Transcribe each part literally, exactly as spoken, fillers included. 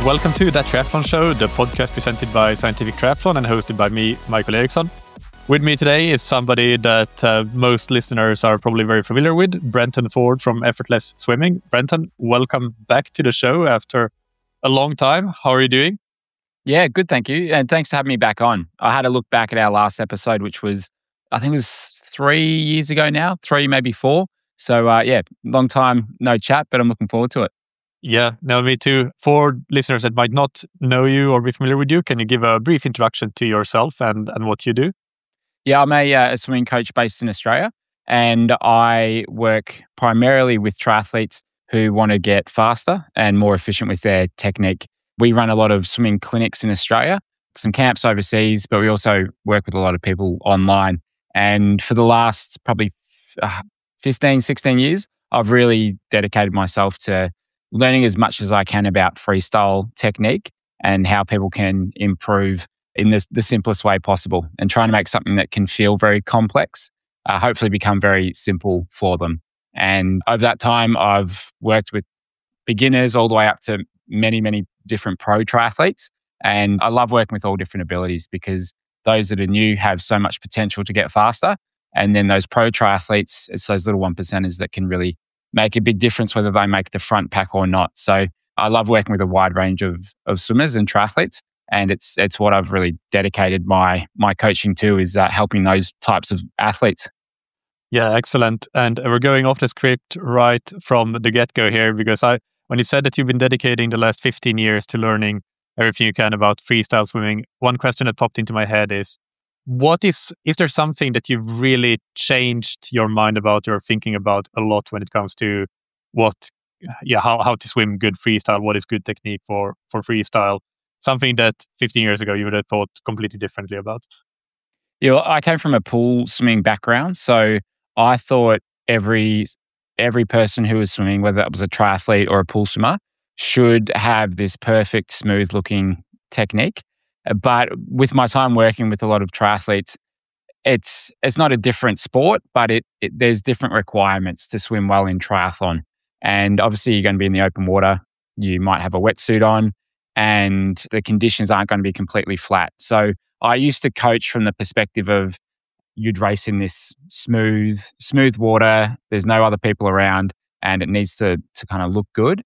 Welcome to That Triathlon Show, the podcast presented by Scientific Triathlon and hosted by me, Michael Eriksson. With me today is somebody that uh, most listeners are probably very familiar with, Brenton Ford from Effortless Swimming. Brenton, welcome back to the show after a long time. How are you doing? Yeah, good, thank you. And thanks for having me back on. I had a look back at our last episode, which was, I think it was three years ago now, three, maybe four. So uh, yeah, long time, no chat, but I'm looking forward to it. Yeah, no, me too. For listeners that might not know you or be familiar with you, can you give a brief introduction to yourself and, and what you do? Yeah, I'm a, uh, a swimming coach based in Australia, and I work primarily with triathletes who want to get faster and more efficient with their technique. We run a lot of swimming clinics in Australia, some camps overseas, but we also work with a lot of people online. And for the last probably uh, fifteen, sixteen years, I've really dedicated myself to learning as much as I can about freestyle technique and how people can improve in the, the simplest way possible, and trying to make something that can feel very complex, uh, hopefully become very simple for them. And over that time, I've worked with beginners all the way up to many, many different pro triathletes. And I love working with all different abilities because those that are new have so much potential to get faster. And then those pro triathletes, it's those little one percenters that can really make a big difference whether they make the front pack or not. So I love working with a wide range of, of swimmers and triathletes. And it's it's what I've really dedicated my my coaching to, is uh, helping those types of athletes. Yeah, excellent. And we're going off the script right from the get-go here, because I when you said that you've been dedicating the last fifteen years to learning everything you can about freestyle swimming, one question that popped into my head is, what is, is there something that you've really changed your mind about or thinking about a lot when it comes to what, yeah, how, how to swim good freestyle? What is good technique for, for freestyle? Something that fifteen years ago you would have thought completely differently about? You know, I came from a pool swimming background, so I thought every every person who was swimming, whether that was a triathlete or a pool swimmer, should have this perfect, smooth-looking technique. But with my time working with a lot of triathletes, it's it's not a different sport, but it, it there's different requirements to swim well in triathlon. And obviously, you're going to be in the open water. You might have a wetsuit on, and the conditions aren't going to be completely flat. So I used to coach from the perspective of, you'd race in this smooth, smooth water. There's no other people around, and it needs to to kind of look good.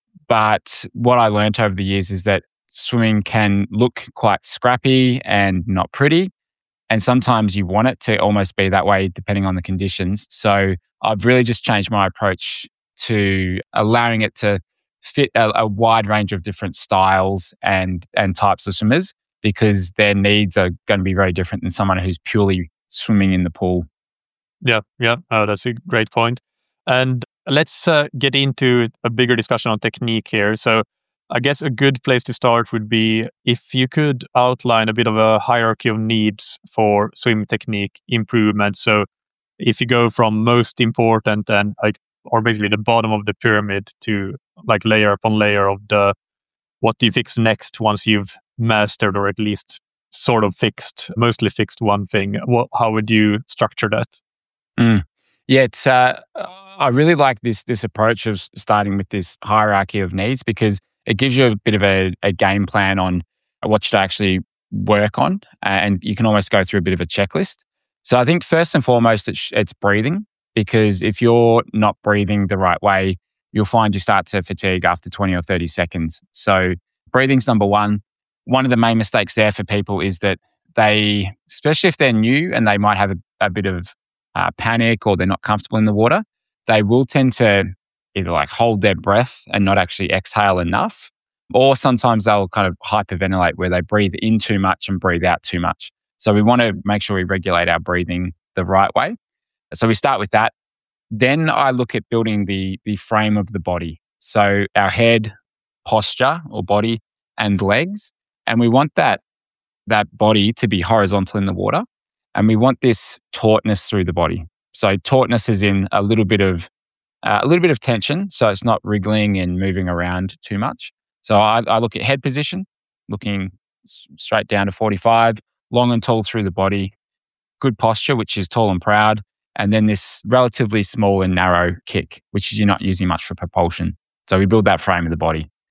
But what I learned over the years is that swimming can look quite scrappy and not pretty. And sometimes you want it to almost be that way depending on the conditions. So I've really just changed my approach to allowing it to fit a, a wide range of different styles and and types of swimmers, because their needs are going to be very different than someone who's purely swimming in the pool. Yeah, yeah, oh, that's a great point. And let's uh, get into a bigger discussion on technique here. So I guess a good place to start would be if you could outline a bit of a hierarchy of needs for swim technique improvement. So if you go from most important and like, or basically the bottom of the pyramid to like layer upon layer of the, what do you fix next once you've mastered or at least sort of fixed, mostly fixed one thing, what, how would you structure that? Mm. Yeah, it's. Uh, I really like this this approach of starting with this hierarchy of needs, because it gives you a bit of a, a game plan on what should I actually work on, and you can almost go through a bit of a checklist. So I think first and foremost, it's, it's breathing, because if you're not breathing the right way, you'll find you start to fatigue after twenty or thirty seconds. So breathing's number one. One of the main mistakes there for people is that they, especially if they're new and they might have a, a bit of uh, panic or they're not comfortable in the water, they will tend to either like hold their breath and not actually exhale enough, or sometimes they'll kind of hyperventilate where they breathe in too much and breathe out too much. So we want to make sure we regulate our breathing the right way. So we start with that. Then I look at building the the frame of the body. So our head, posture or body, and legs. And we want that that body to be horizontal in the water. And we want this tautness through the body. So tautness is in a little bit of uh, a little bit of tension, so it's not wriggling and moving around too much. So I, I look at head position, looking s- straight down to forty-five, long and tall through the body, good posture, which is tall and proud, and then this relatively small and narrow kick, which is you're not using much for propulsion. So we build that frame of the body.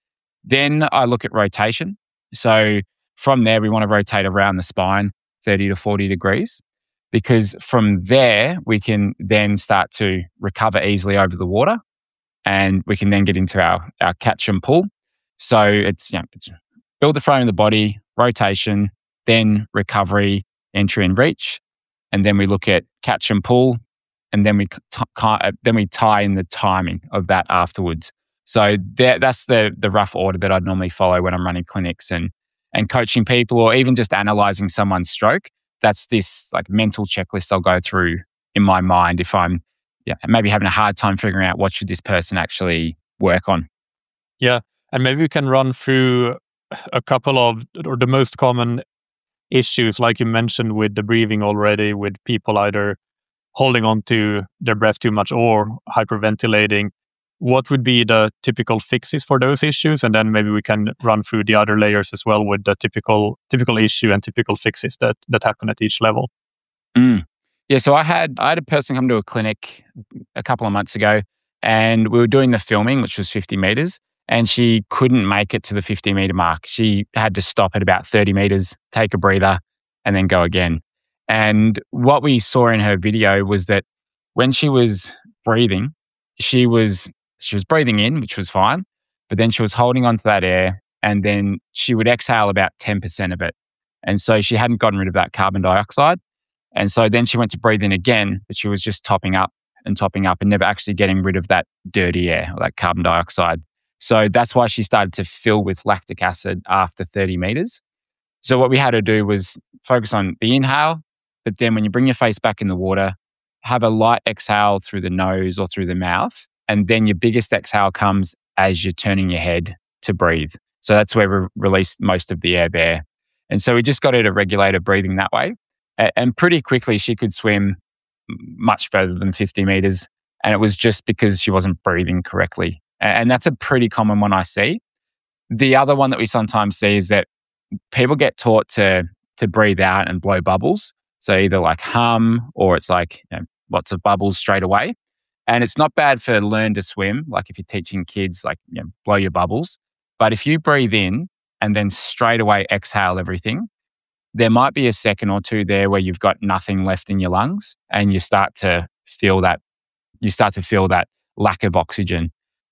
Then I look at rotation. So from there, we want to rotate around the spine thirty to forty degrees, because from there, we can then start to recover easily over the water, and we can then get into our, our catch and pull. So it's, you know, it's build the frame of the body, rotation, then recovery, entry and reach. And then we look at catch and pull, and then we t- then we tie in the timing of that afterwards. So that, that's the the rough order that I'd normally follow when I'm running clinics and and coaching people, or even just analyzing someone's stroke. That's this like mental checklist I'll go through in my mind if I'm yeah maybe having a hard time figuring out what should this person actually work on. Yeah, and maybe we can run through a couple of or the most common issues, like you mentioned with the breathing already, with people either holding on to their breath too much or hyperventilating. What would be the typical fixes for those issues? And then maybe we can run through the other layers as well with the typical typical issue and typical fixes that that happen at each level. Mm. Yeah, so I had I had a person come to a clinic a couple of months ago, and we were doing the filming, which was fifty meters, and she couldn't make it to the fifty meter mark. She had to stop at about thirty meters, take a breather, and then go again. And what we saw in her video was that when she was breathing, she was she was breathing in, which was fine, but then she was holding onto that air, and then she would exhale about ten percent of it. And so she hadn't gotten rid of that carbon dioxide. And so then she went to breathe in again, but she was just topping up and topping up and never actually getting rid of that dirty air or that carbon dioxide. So that's why she started to fill with lactic acid after thirty meters. So what we had to do was focus on the inhale, but then when you bring your face back in the water, have a light exhale through the nose or through the mouth. And then your biggest exhale comes as you're turning your head to breathe. So that's where we release most of the air there. And so we just got her to regulate her breathing that way. And pretty quickly, she could swim much further than fifty meters. And it was just because she wasn't breathing correctly. And that's a pretty common one I see. The other one that we sometimes see is that people get taught to, to breathe out and blow bubbles. So either like hum, or it's like, you know, lots of bubbles straight away. And it's not bad for learn to swim. Like if you're teaching kids, like, you know, blow your bubbles. But if you breathe in and then straight away exhale everything, there might be a second or two there where you've got nothing left in your lungs, and you start to feel that, you start to feel that lack of oxygen.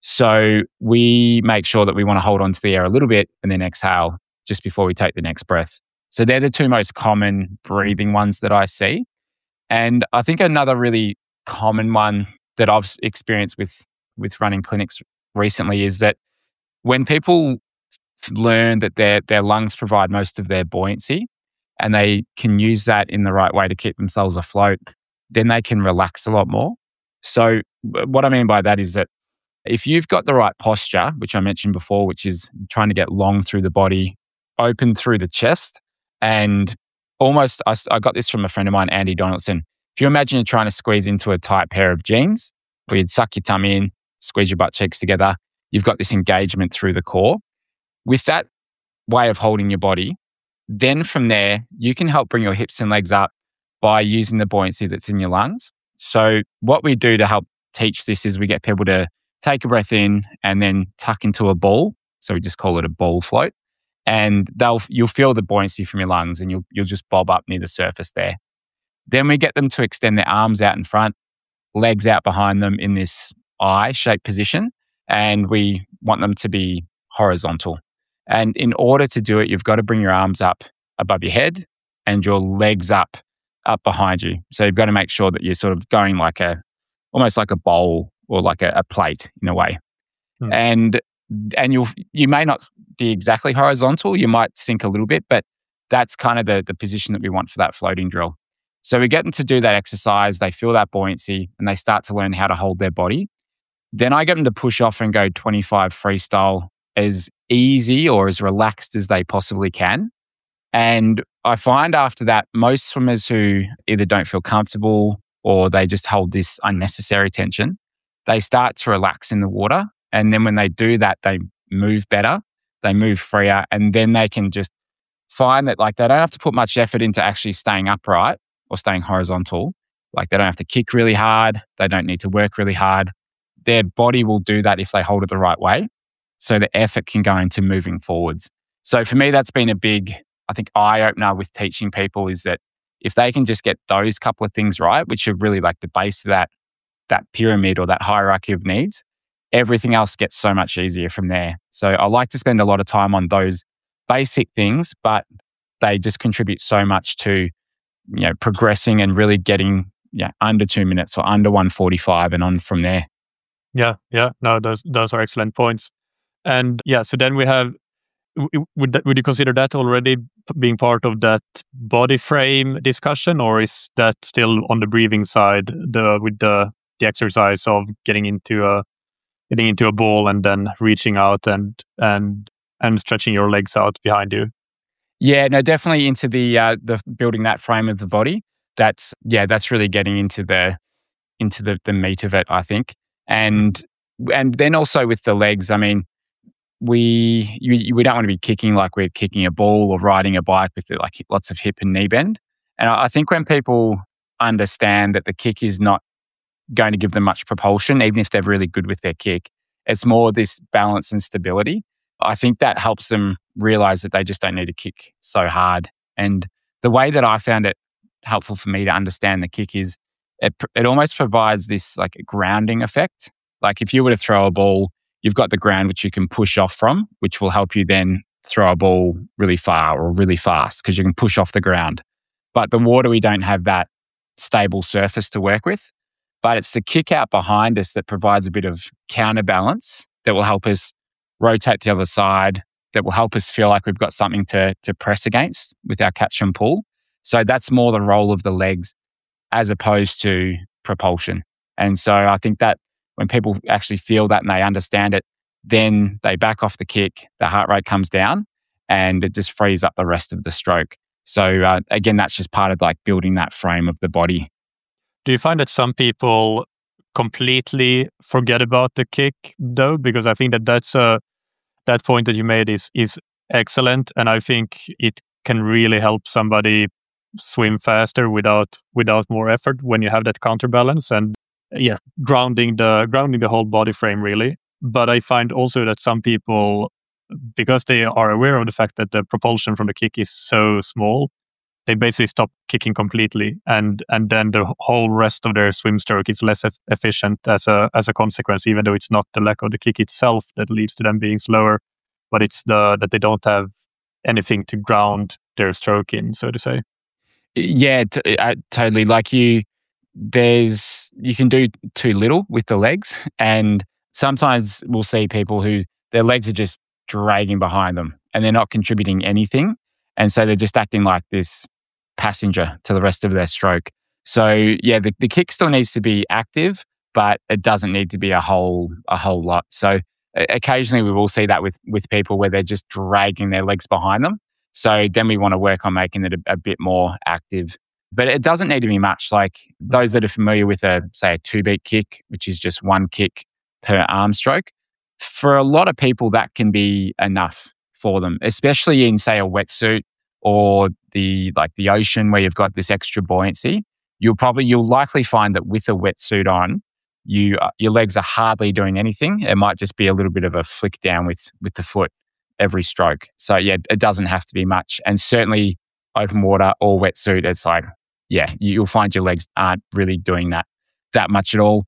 So we make sure that we want to hold on to the air a little bit and then exhale just before we take the next breath. So they're the two most common breathing ones that I see. And I think another really common one that I've experienced with, with running clinics recently is that when people learn that their, their lungs provide most of their buoyancy and they can use that in the right way to keep themselves afloat, then they can relax a lot more. So what I mean by that is that if you've got the right posture, which I mentioned before, which is trying to get long through the body, open through the chest, and almost, I, I got this from a friend of mine, Andy Donaldson. If you imagine you're trying to squeeze into a tight pair of jeans, where you'd suck your tummy in, squeeze your butt cheeks together, you've got this engagement through the core. With that way of holding your body, then from there, you can help bring your hips and legs up by using the buoyancy that's in your lungs. So what we do to help teach this is we get people to take a breath in and then tuck into a ball. So we just call it a ball float. And they'll you'll feel the buoyancy from your lungs, and you'll you'll just bob up near the surface there. Then we get them to extend their arms out in front, legs out behind them in this I-shaped position, and we want them to be horizontal. And in order to do it, you've got to bring your arms up above your head and your legs up up behind you. So you've got to make sure that you're sort of going like a almost like a bowl or like a, a plate in a way. Hmm. And and you'll you may not be exactly horizontal, you might sink a little bit, but that's kind of the, the position that we want for that floating drill. So we get them to do that exercise, they feel that buoyancy, and they start to learn how to hold their body. Then I get them to push off and go twenty-five freestyle as easy or as relaxed as they possibly can. And I find after that, most swimmers who either don't feel comfortable or they just hold this unnecessary tension, they start to relax in the water. And then when they do that, they move better, they move freer, and then they can just find that like they don't have to put much effort into actually staying upright or staying horizontal. Like they don't have to kick really hard. They don't need to work really hard. Their body will do that if they hold it the right way. so the effort can go into moving forwards. So for me, that's been a big, I think, eye-opener with teaching people is that if they can just get those couple of things right, which are really like the base of that, that pyramid or that hierarchy of needs, everything else gets so much easier from there. So I like to spend a lot of time on those basic things, but they just contribute so much to, you know, progressing and really getting yeah, under two minutes or under one forty-five and on from there. Yeah, yeah. No, those those are excellent points. And yeah, so then we have, w- would that, would you consider that already p- being part of that body frame discussion, or is that still on the breathing side, the with the the exercise of getting into a getting into a ball and then reaching out and and and stretching your legs out behind you? Yeah, no, definitely into the uh, the building that frame of the body. That's yeah, that's really getting into the into the the meat of it, I think. And and then also with the legs, I mean, we you, we don't want to be kicking like we're kicking a ball or riding a bike with like lots of hip and knee bend. And I I think when people understand that the kick is not going to give them much propulsion, even if they're really good with their kick, it's more this balance and stability. I think that helps them realize that they just don't need to kick so hard. And the way that I found it helpful for me to understand the kick is it, pr- it almost provides this like grounding effect. Like if you were to throw a ball, you've got the ground which you can push off from, which will help you then throw a ball really far or really fast because you can push off the ground. But the water, we don't have that stable surface to work with. But it's the kick out behind us that provides a bit of counterbalance that will help us rotate to the other side, that will help us feel like we've got something to, to press against with our catch and pull. So that's more the role of the legs as opposed to propulsion. And so I think that when people actually feel that and they understand it, then they back off the kick, the heart rate comes down, and it just frees up the rest of the stroke. So uh, again, that's just part of like building that frame of the body. Do you find that some people completely forget about the kick though? Because I think that that's a that point that you made is is excellent, and I think it can really help somebody swim faster without without more effort when you have that counterbalance and yeah, grounding the grounding the whole body frame really. But I find also that some people, because they are aware of the fact that the propulsion from the kick is so small, they basically stop kicking completely, and and then the whole rest of their swim stroke is less eff- efficient as a as a consequence. Even though it's not the lack of the kick itself that leads to them being slower, but it's the that they don't have anything to ground their stroke in, so to say. Yeah, t- uh, totally. Like you, there's you can do too little with the legs, and sometimes we'll see people who their legs are just dragging behind them, and they're not contributing anything, and so they're just acting like this passenger to the rest of their stroke. So yeah, the, the kick still needs to be active, but it doesn't need to be a whole a whole lot. So uh, occasionally we will see that with with people where they're just dragging their legs behind them. So then we want to work on making it a, a bit more active. But it doesn't need to be much. Like those that are familiar with a, say, a two-beat kick, which is just one kick per arm stroke, for a lot of people that can be enough for them, especially in, say, a wetsuit or the like the ocean where you've got this extra buoyancy. You'll probably you'll likely find that with a wetsuit on, you uh, your legs are hardly doing anything. It might just be a little bit of a flick down with with the foot every stroke. So yeah, it doesn't have to be much. And certainly open water or wetsuit, it's like, yeah, you'll find your legs aren't really doing that that much at all.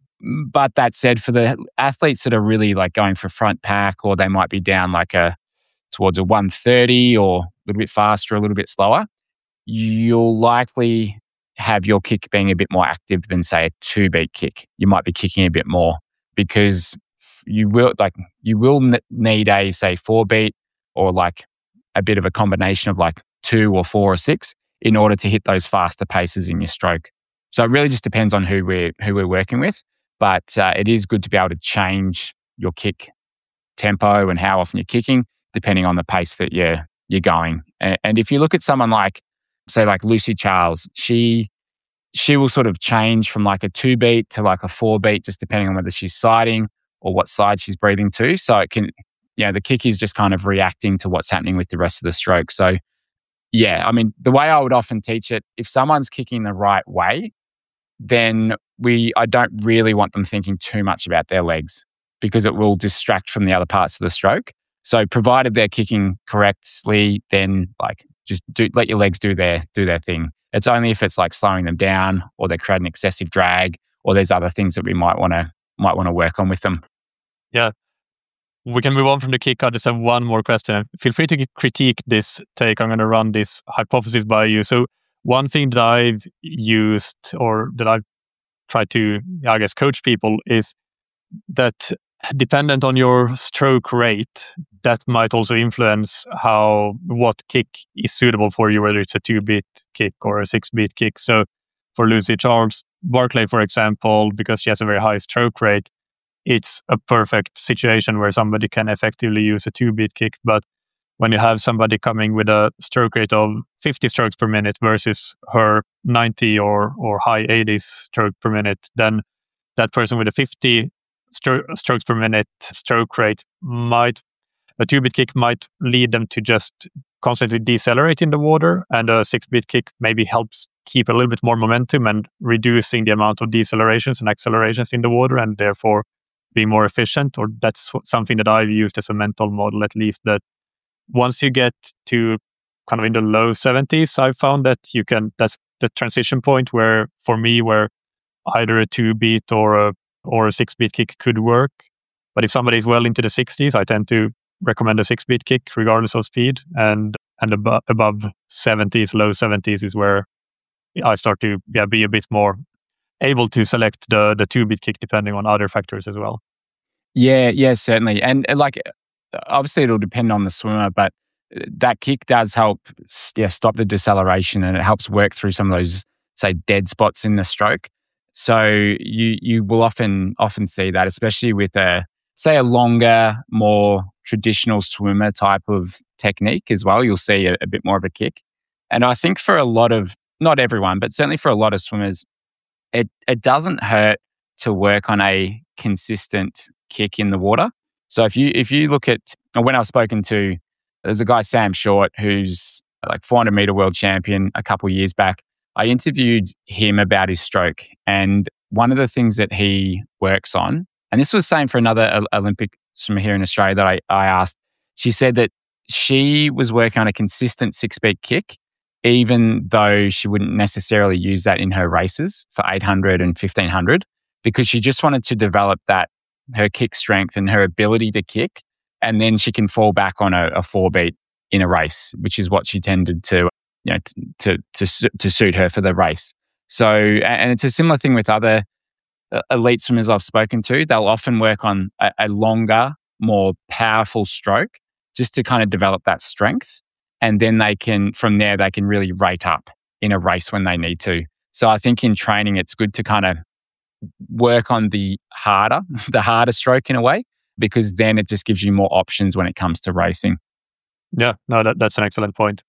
But that said, for the athletes that are really like going for front pack, or they might be down like a towards a one thirty or a little bit faster, a little bit slower, you'll likely have your kick being a bit more active than, say, a two beat kick. You might be kicking a bit more because you will like you will need a, say, four beat or like a bit of a combination of like two or four or six in order to hit those faster paces in your stroke. So it really just depends on who we're who we're working with, but uh, it is good to be able to change your kick tempo and how often you're kicking depending on the pace that you're you're going. And, and if you look at someone like, say, like Lucy Charles, she she will sort of change from like a two beat to like a four beat, just depending on whether she's siding or what side she's breathing to. So it can, you know, the kick is just kind of reacting to what's happening with the rest of the stroke. So yeah, I mean, the way I would often teach it, if someone's kicking the right way, then we I don't really want them thinking too much about their legs. because it will distract from the other parts of the stroke. So provided they're kicking correctly, then like just do, let your legs do their do their thing. It's only if it's like slowing them down or they're creating excessive drag or there's other things that we might want to might want to work on with them. Yeah. We can move on from the kick. I just have one more question. Feel free to critique this take. I'm going to run this hypothesis by you. So one thing that I've used or that I've tried to, I guess, coach people is that dependent on your stroke rate, that might also influence how what kick is suitable for you, whether it's a two-beat kick or a six-beat kick. So for Lucy Charles Barclay, for example, because she has a very high stroke rate, it's a perfect situation where somebody can effectively use a two-beat kick. But when you have somebody coming with a stroke rate of fifty strokes per minute versus her ninety or or high eighties stroke per minute, then that person with a fifty stro- strokes per minute stroke rate might, a two-beat kick might lead them to just constantly decelerate in the water, and a six-beat kick maybe helps keep a little bit more momentum and reducing the amount of decelerations and accelerations in the water, and therefore being more efficient. Or that's something that I've used as a mental model, at least, that once you get to kind of in the low seventies, I've found that you can, that's the transition point where, for me, where either a two beat or a, or a six beat kick could work. But if somebody is well into the sixties, I tend to recommend a six beat kick regardless of speed. And, and abo- above seventies, low seventies is where I start to yeah, be a bit more able to select the the two beat kick depending on other factors as well. Yeah, yeah, certainly. And uh, like, obviously it'll depend on the swimmer, but that kick does help yeah, stop the deceleration, and it helps work through some of those, say, dead spots in the stroke. So you you will often often see that, especially with a, say, a longer, more traditional swimmer type of technique as well. You'll see a, a bit more of a kick. And I think for a lot of, not everyone, but certainly for a lot of swimmers, it it doesn't hurt to work on a consistent kick in the water. So if you if you look at, when I was spoken to, there's a guy, Sam Short, who's like four hundred meter world champion a couple of years back. I interviewed him about his stroke, and one of the things that he works on, and this was the same for another Olympic swimmer here in Australia that I, I asked, she said that she was working on a consistent six-beat kick, even though she wouldn't necessarily use that in her races for eight hundred and fifteen hundred, because she just wanted to develop that, her kick strength and her ability to kick, and then she can fall back on a, a four beat in a race, which is what she tended to, you know, to to to, to suit her for the race. So, and it's a similar thing with other elite swimmers I've spoken to. They'll often work on a, a longer, more powerful stroke just to kind of develop that strength. And then they can, from there, they can really rate up in a race when they need to. So I think in training, it's good to kind of work on the harder, the harder stroke in a way, because then it just gives you more options when it comes to racing. Yeah, no, that, that's an excellent point.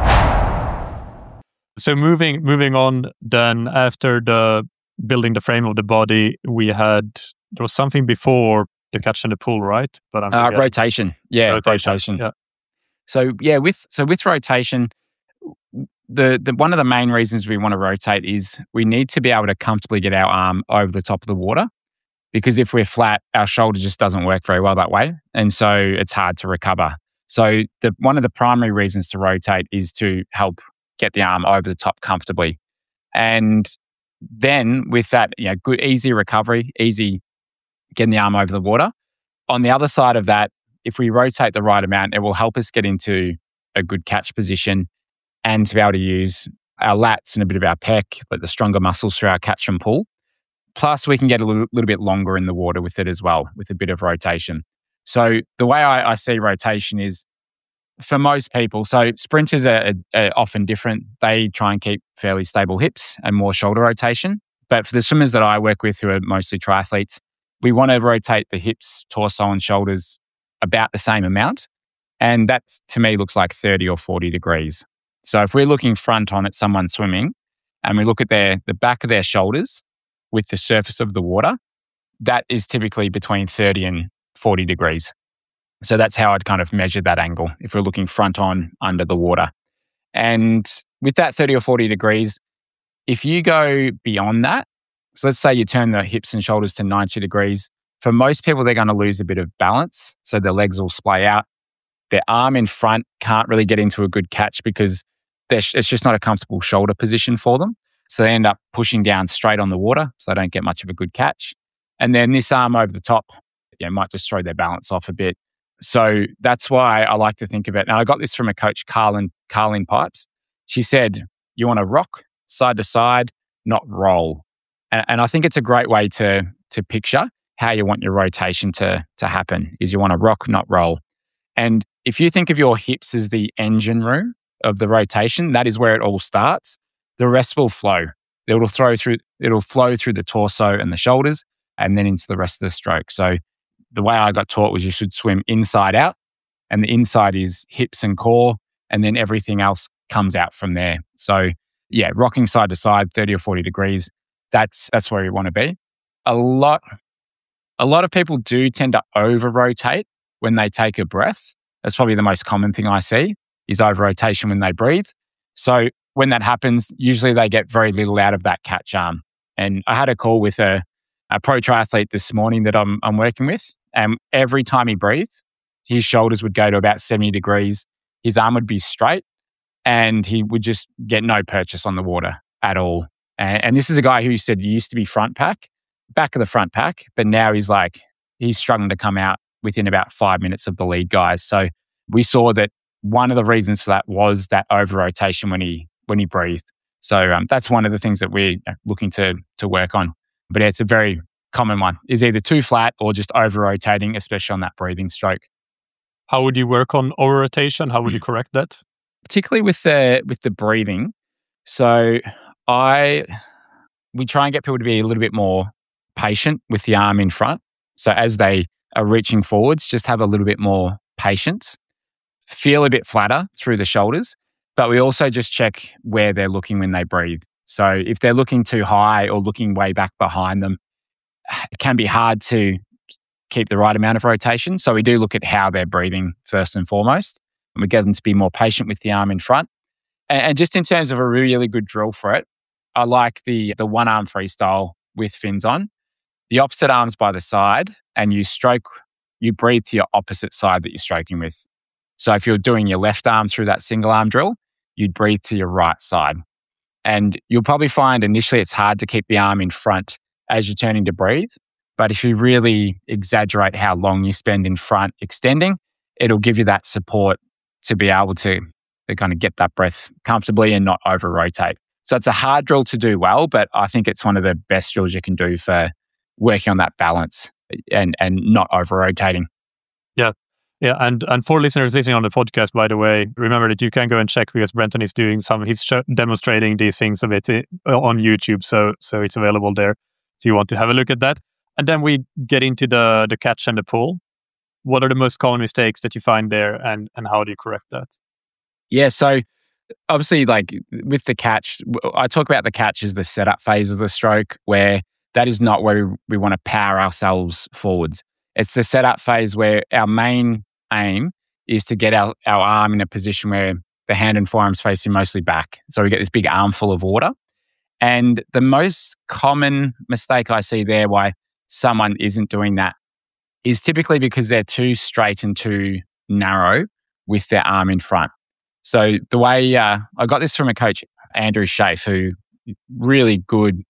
So moving moving on, then after the building the frame of the body, we had, there was something before the catch and the pull, right? But I'm uh, rotation. Yeah, rotation. rotation. Yeah. So yeah, with so with rotation, the, the one of the main reasons we want to rotate is we need to be able to comfortably get our arm over the top of the water, because if we're flat, our shoulder just doesn't work very well that way, and so it's hard to recover. So the one of the primary reasons to rotate is to help get the arm over the top comfortably, and then with that, you know, good easy recovery, easy getting the arm over the water. On the other side of that, if we rotate the right amount, it will help us get into a good catch position and to be able to use our lats and a bit of our pec, like the stronger muscles through our catch and pull. Plus, we can get a little, little bit longer in the water with it as well, with a bit of rotation. So the way I, I see rotation is, for most people, so sprinters are, are often different. They try and keep fairly stable hips and more shoulder rotation. But for the swimmers that I work with, who are mostly triathletes, we want to rotate the hips, torso and shoulders about the same amount. And that, to me, looks like thirty or forty degrees. So if we're looking front on at someone swimming and we look at their the back of their shoulders with the surface of the water, that is typically between thirty and forty degrees. So that's how I'd kind of measure that angle if we're looking front on under the water. And with that thirty or forty degrees, if you go beyond that, so let's say you turn the hips and shoulders to ninety degrees, for most people, they're going to lose a bit of balance. So their legs will splay out. Their arm in front can't really get into a good catch because sh- it's just not a comfortable shoulder position for them. So they end up pushing down straight on the water, so they don't get much of a good catch. And then this arm over the top, you know, might just throw their balance off a bit. So that's why I like to think of it. And I got this from a coach, Carlin, Carlin Pipes. She said, you want to rock side to side, not roll. And, and I think it's a great way to, to picture how you want your rotation to, to happen, is you want to rock, not roll. And if you think of your hips as the engine room of the rotation, that is where it all starts. The rest will flow. It'll throw through, it'll flow through the torso and the shoulders and then into the rest of the stroke. So the way I got taught was you should swim inside out, and the inside is hips and core, and then everything else comes out from there. So yeah, rocking side to side, thirty or forty degrees, that's that's where you want to be. A lot, a lot of people do tend to over-rotate when they take a breath. That's probably the most common thing I see, is over-rotation when they breathe. So when that happens, usually they get very little out of that catch arm. And I had a call with a, a pro triathlete this morning that I'm, I'm working with, and every time he breathed, his shoulders would go to about seventy degrees, his arm would be straight, and he would just get no purchase on the water at all. And, and this is a guy who said he used to be front pack, back of the front pack, but now he's like, he's struggling to come out within about five minutes of the lead guys. So we saw that one of the reasons for that was that over-rotation when he when he breathed. So um, that's one of the things that we're looking to to work on. But yeah, it's a very common one, is either too flat or just over-rotating, especially on that breathing stroke. How would you work on over-rotation? How would you correct that? Particularly with the with the breathing. So I we try and get people to be a little bit more patient with the arm in front. So as they are reaching forwards, just have a little bit more patience. Feel a bit flatter through the shoulders, but we also just check where they're looking when they breathe. So if they're looking too high or looking way back behind them, it can be hard to keep the right amount of rotation. So we do look at how they're breathing first and foremost, and we get them to be more patient with the arm in front. And, and just in terms of a really good drill for it, I like the the one arm freestyle with fins on, the opposite arms by the side, and you stroke, you breathe to your opposite side that you're stroking with. So if you're doing your left arm through that single arm drill, you'd breathe to your right side. And you'll probably find initially it's hard to keep the arm in front as you're turning to breathe. But if you really exaggerate how long you spend in front extending, it'll give you that support to be able to, to kind of get that breath comfortably and not over-rotate. So it's a hard drill to do well, but I think it's one of the best drills you can do for working on that balance and, and not over-rotating. Yeah. Yeah, and and for listeners listening on the podcast, by the way, remember that you can go and check because Brenton is doing some, he's show, demonstrating these things a bit on YouTube, so so it's available there if you want to have a look at that. And then we get into the the catch and the pull. What are the most common mistakes that you find there, and and how do you correct that? Yeah, so obviously, like with the catch, I talk about the catch as the setup phase of the stroke, where that is not where we, we want to power ourselves forwards. It's the setup phase where our main aim is to get our, our arm in a position where the hand and forearm's facing mostly back. So we get this big armful of water. And the most common mistake I see there why someone isn't doing that is typically because they're too straight and too narrow with their arm in front. So the way, uh, I got this from a coach, Andrew Schaaf, who really good,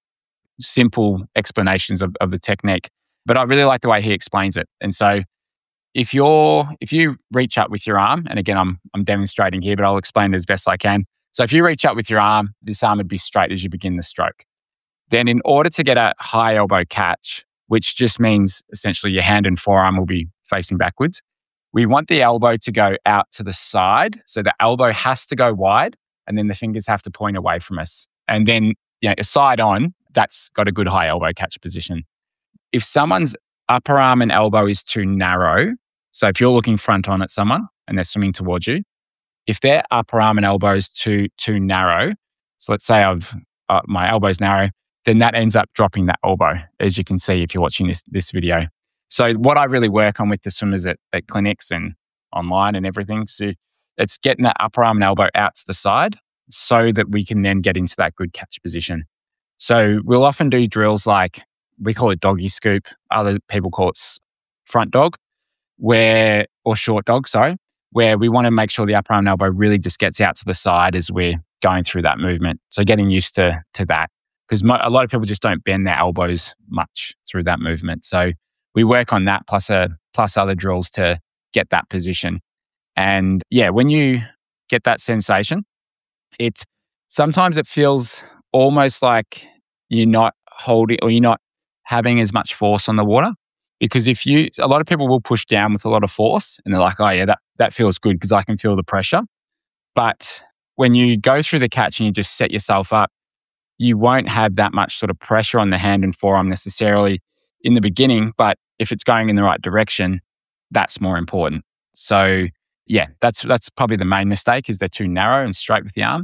simple explanations of, of the technique. But I really like the way he explains it. And so if you're if you reach up with your arm, and again, I'm I'm demonstrating here, but I'll explain it as best I can. So if you reach up with your arm, this arm would be straight as you begin the stroke. Then in order to get a high elbow catch, which just means essentially your hand and forearm will be facing backwards, we want the elbow to go out to the side. So the elbow has to go wide, and then the fingers have to point away from us. And then, you know, a side on, that's got a good high elbow catch position. If someone's upper arm and elbow is too narrow, so if you're looking front on at someone and they're swimming towards you, if their upper arm and elbow is too too narrow, so let's say I've uh, my elbow's narrow, then that ends up dropping that elbow, as you can see if you're watching this this video. So what I really work on with the swimmers at, at clinics and online and everything, so it's getting that upper arm and elbow out to the side so that we can then get into that good catch position. So we'll often do drills like we call it doggy scoop. Other people call it front dog, where or short dog, sorry, where we want to make sure the upper arm and elbow really just gets out to the side as we're going through that movement. So getting used to to that, because mo- a lot of people just don't bend their elbows much through that movement. So we work on that plus a plus other drills to get that position. And yeah, when you get that sensation, it's sometimes it feels almost like you're not holding or you're not having as much force on the water. Because if you, a lot of people will push down with a lot of force and they're like, oh yeah, that, that feels good because I can feel the pressure. But when you go through the catch and you just set yourself up, you won't have that much sort of pressure on the hand and forearm necessarily in the beginning. But if it's going in the right direction, that's more important. So yeah, that's that's probably the main mistake is they're too narrow and straight with the arm.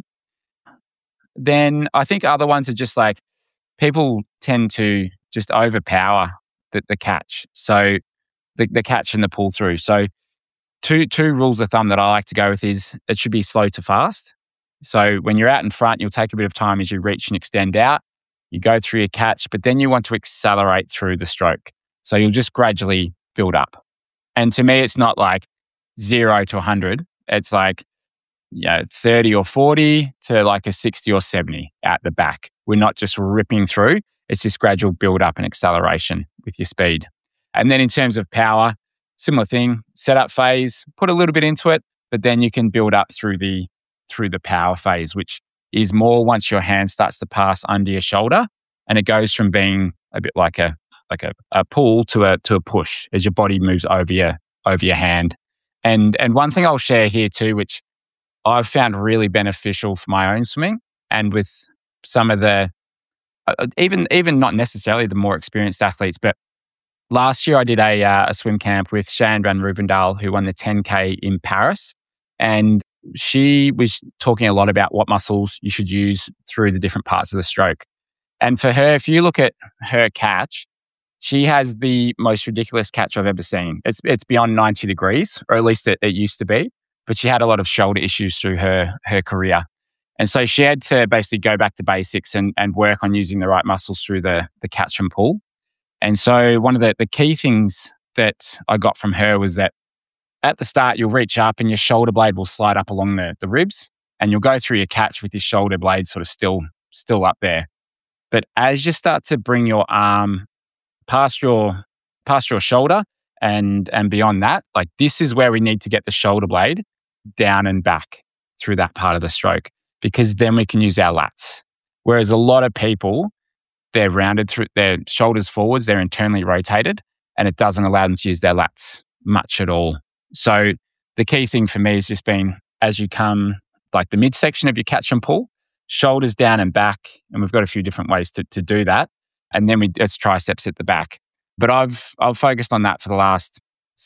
Then I think other ones are just like people tend to just overpower the, the catch. So the, the catch and the pull through. So two two rules of thumb that I like to go with is it should be slow to fast. So when you're out in front, you'll take a bit of time as you reach and extend out. You go through your catch, but then you want to accelerate through the stroke. So you'll just gradually build up. And to me, it's not like zero to one hundred. It's like you know, thirty or forty to like a sixty or seventy at the back. We're not just ripping through. It's just gradual build up and acceleration with your speed. And then in terms of power, similar thing, setup phase, put a little bit into it, but then you can build up through the through the power phase, which is more once your hand starts to pass under your shoulder and it goes from being a bit like a like a, a pull to a to a push as your body moves over your over your hand. And and one thing I'll share here too, which I've found really beneficial for my own swimming and with some of the uh, even even not necessarily the more experienced athletes, but last year I did a uh, a swim camp with Shan van Roovendaal, who won the ten K in Paris, and she was talking a lot about what muscles you should use through the different parts of the stroke. And for her, if you look at her catch, she has the most ridiculous catch I've ever seen. It's it's beyond ninety degrees, or at least it, it used to be. But she had a lot of shoulder issues through her her career. And so she had to basically go back to basics and, and work on using the right muscles through the, the catch and pull. And so one of the, the key things that I got from her was that at the start, you'll reach up and your shoulder blade will slide up along the, the ribs and you'll go through your catch with your shoulder blade sort of still, still up there. But as you start to bring your arm past your, past your shoulder and, and beyond that, like this is where we need to get the shoulder blade down and back through that part of the stroke, because then we can use our lats. Whereas a lot of people, they're rounded through their shoulders forwards, they're internally rotated, and it doesn't allow them to use their lats much at all. So the key thing for me has just been as you come like the midsection of your catch and pull, shoulders down and back, and we've got a few different ways to, to do that. And then we it's triceps at the back. But I've I've focused on that for the last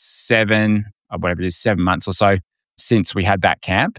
seven, or whatever it is, seven months or so since we had that camp.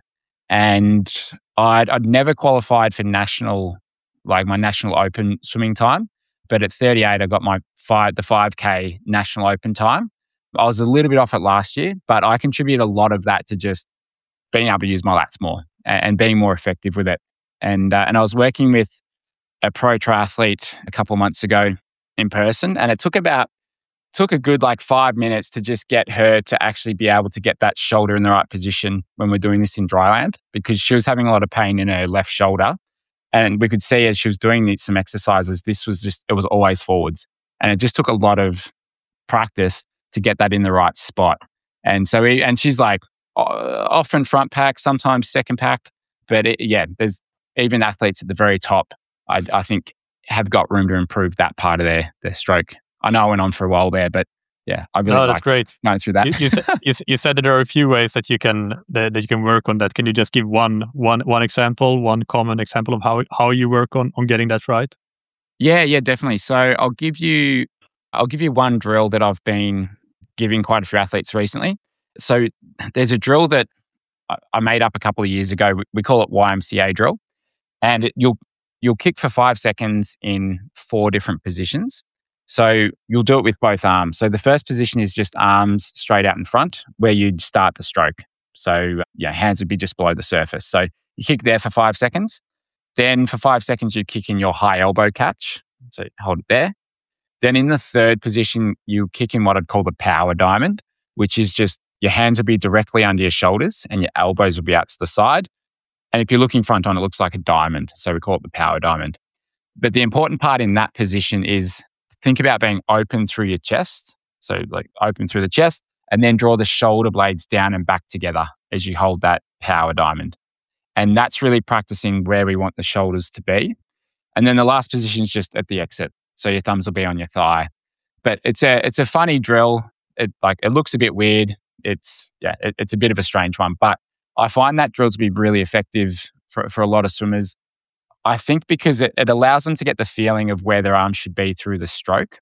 And I'd, I'd never qualified for national, like my national open swimming time. But at thirty-eight, I got my five, the five K national open time. I was a little bit off it last year, but I contribute a lot of that to just being able to use my lats more and, and being more effective with it. And uh, and I was working with a pro triathlete a couple of months ago in person, and it took about took a good like five minutes to just get her to actually be able to get that shoulder in the right position when we're doing this in dryland, because she was having a lot of pain in her left shoulder. And we could see as she was doing these, some exercises, this was just, it was always forwards. And it just took a lot of practice to get that in the right spot. And so, we, and she's like often front pack, sometimes second pack. But it, yeah, there's even athletes at the very top, I, I think, have got room to improve that part of their, their stroke. I know I went on for a while there, but yeah, I really no, that's like great. going through that. You, you, said, you, you said that there are a few ways that you can that, that you can work on that. Can you just give one one one example, one common example of how how you work on on getting that right? Yeah, yeah, definitely. So I'll give you I'll give you one drill that I've been giving quite a few athletes recently. So there's a drill that I made up a couple of years ago. We call it Y M C A drill, and it, you'll you'll kick for five seconds in four different positions. So you'll do it with both arms. So the first position is just arms straight out in front, where you'd start the stroke. So yeah, hands would be just below the surface. So you kick there for five seconds. Then for five seconds, you kick in your high elbow catch. So hold it there. Then in the third position, you kick in what I'd call the power diamond, which is just your hands will be directly under your shoulders and your elbows will be out to the side. And if you're looking front on, it looks like a diamond. So we call it the power diamond. But the important part in that position is think about being open through your chest. So like open through the chest and then draw the shoulder blades down and back together as you hold that power diamond. And that's really practicing where we want the shoulders to be. And then the last position is just at the exit. So your thumbs will be on your thigh. But it's a it's a funny drill. It like it looks a bit weird. It's yeah, it, it's a bit of a strange one. But I find that drill to be really effective for, for a lot of swimmers. I think because it, it allows them to get the feeling of where their arms should be through the stroke.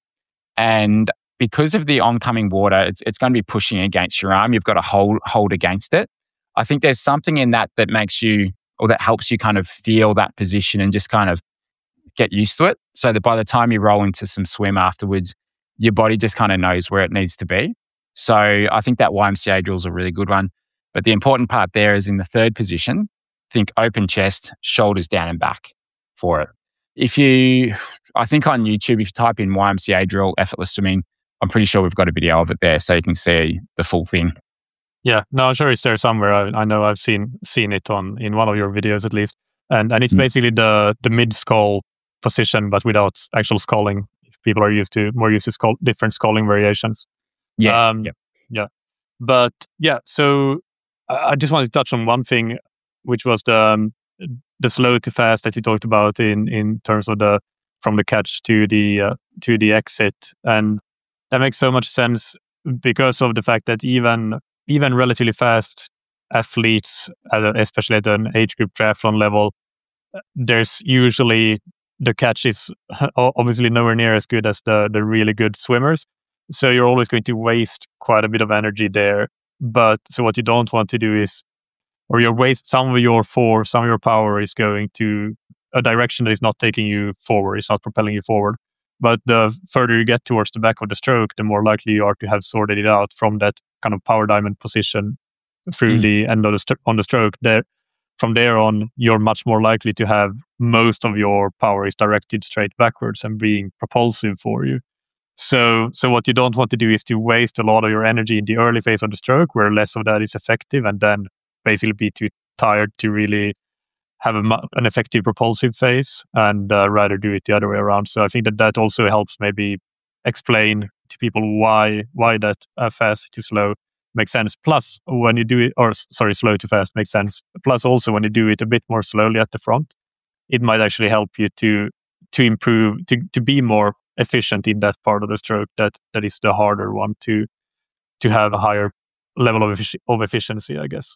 And because of the oncoming water, it's, it's going to be pushing against your arm. You've got to hold, hold against it. I think there's something in that that makes you, or that helps you kind of feel that position and just kind of get used to it. So that by the time you roll into some swim afterwards, your body just kind of knows where it needs to be. So I think that Y M C A drill is a really good one. But the important part there is in the third position, think open chest, shoulders down and back for it. If you, I think on YouTube, if you type in Y M C A drill, effortless swimming, I'm pretty sure we've got a video of it there so you can see the full thing. Yeah, no, I'm sure it's there somewhere. I, I know I've seen seen it on in one of your videos at least. And and it's mm. basically the the mid skull position, but without actual sculling. If people are used to more used to skull, different sculling variations. Yeah. Um, yeah. Yeah. But yeah, so I just wanted to touch on one thing, which was the um, the slow to fast that you talked about in, in terms of the from the catch to the uh, to the exit, and that makes so much sense because of the fact that even even relatively fast athletes, at a, especially at an age group triathlon level, there's usually the catch is obviously nowhere near as good as the the really good swimmers. So you're always going to waste quite a bit of energy there. But so what you don't want to do is, or you waste some of your force, some of your power is going to a direction that is not taking you forward, it's not propelling you forward. But the further you get towards the back of the stroke, the more likely you are to have sorted it out from that kind of power diamond position through mm. the end of the st- on the stroke. There, from there on, you're much more likely to have most of your power is directed straight backwards and being propulsive for you. So, so what you don't want to do is to waste a lot of your energy in the early phase of the stroke, where less of that is effective, and then basically be too tired to really have a, an effective propulsive phase, and uh, rather do it the other way around. So I think that that also helps maybe explain to people why why that uh, fast to slow makes sense. Plus, when you do it, or sorry, slow to fast makes sense. Plus, also when you do it a bit more slowly at the front, it might actually help you to to improve to to be more efficient in that part of the stroke that that is the harder one to to have a higher level of effic- of efficiency, I guess.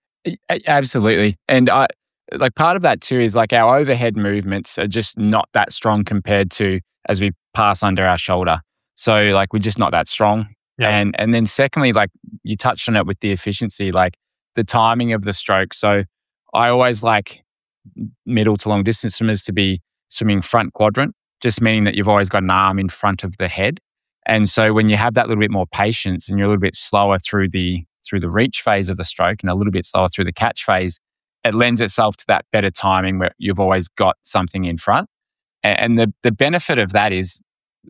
Absolutely. And I like part of that too is like our overhead movements are just not that strong compared to as we pass under our shoulder. So like we're just not that strong. Yeah. And and then secondly, like you touched on it with the efficiency, like the timing of the stroke. So I always like middle to long distance swimmers to be swimming front quadrant, just meaning that you've always got an arm in front of the head. And so when you have that little bit more patience and you're a little bit slower through the through the reach phase of the stroke and a little bit slower through the catch phase, it lends itself to that better timing where you've always got something in front. And the the benefit of that is,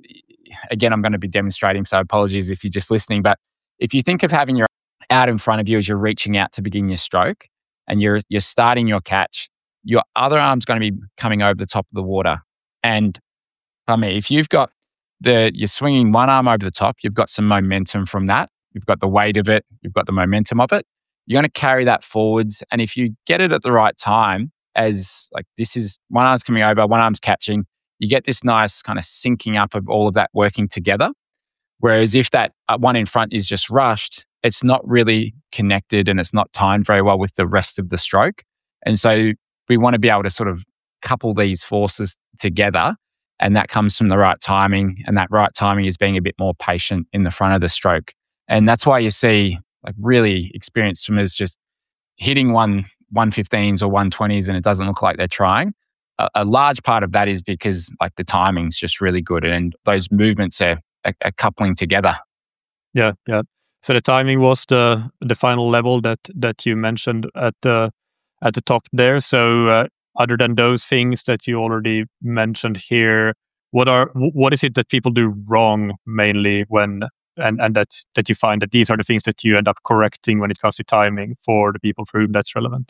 again, I'm going to be demonstrating, so apologies if you're just listening, but if you think of having your out in front of you as you're reaching out to begin your stroke and you're you're starting your catch, your other arm's going to be coming over the top of the water. And I mean, if you've got the, you're swinging one arm over the top, you've got some momentum from that. You've got the weight of it. You've got the momentum of it. You're going to carry that forwards. And if you get it at the right time, as like this is one arm's coming over, one arm's catching, you get this nice kind of syncing up of all of that working together. Whereas if that one in front is just rushed, it's not really connected and it's not timed very well with the rest of the stroke. And so we want to be able to sort of couple these forces together. And that comes from the right timing. And that right timing is being a bit more patient in the front of the stroke. And that's why you see like really experienced swimmers just hitting one one fifteens or one twenties and it doesn't look like they're trying. A, a large part of that is because like the timing's just really good and those movements are, are, are coupling together. Yeah, yeah. So the timing was the the final level that that you mentioned at the at the top there. So uh, other than those things that you already mentioned here, what are what is it that people do wrong mainly when and and that's that you find that these are the things that you end up correcting when it comes to timing for the people for whom that's relevant?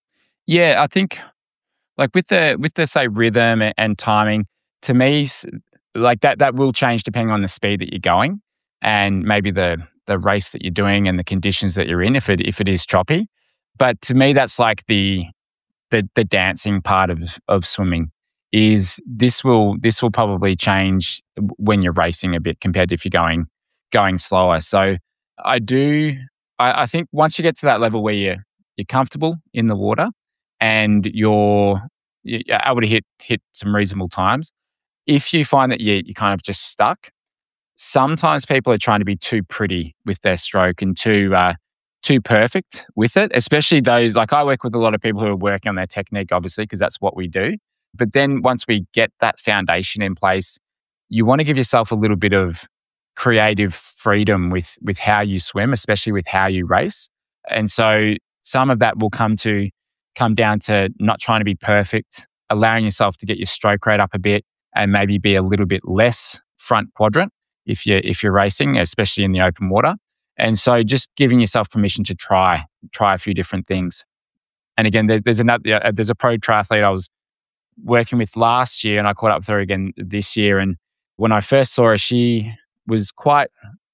Yeah, I think like with the with the say rhythm a- and timing, to me, s- like that that will change depending on the speed that you're going and maybe the the race that you're doing and the conditions that you're in. If it if it is choppy, but to me, that's like the the the dancing part of of swimming. Is this will this will probably change when you're racing a bit compared to if you're going going slower. So I do. I, I think once you get to that level where you're you're comfortable in the water and you're you're able to hit hit some reasonable times. If you find that you you kind of just stuck, sometimes people are trying to be too pretty with their stroke and too uh, too perfect with it. Especially those like I work with a lot of people who are working on their technique, obviously, because that's what we do. But then once we get that foundation in place, you want to give yourself a little bit of creative freedom with with how you swim, especially with how you race. And so some of that will come to come down to not trying to be perfect, allowing yourself to get your stroke rate up a bit and maybe be a little bit less front quadrant if you if you're racing, especially in the open water. And so just giving yourself permission to try try a few different things. And again, there's, there's another yeah, there's a pro triathlete I was working with last year, and I caught up with her again this year. And when I first saw her, she was quite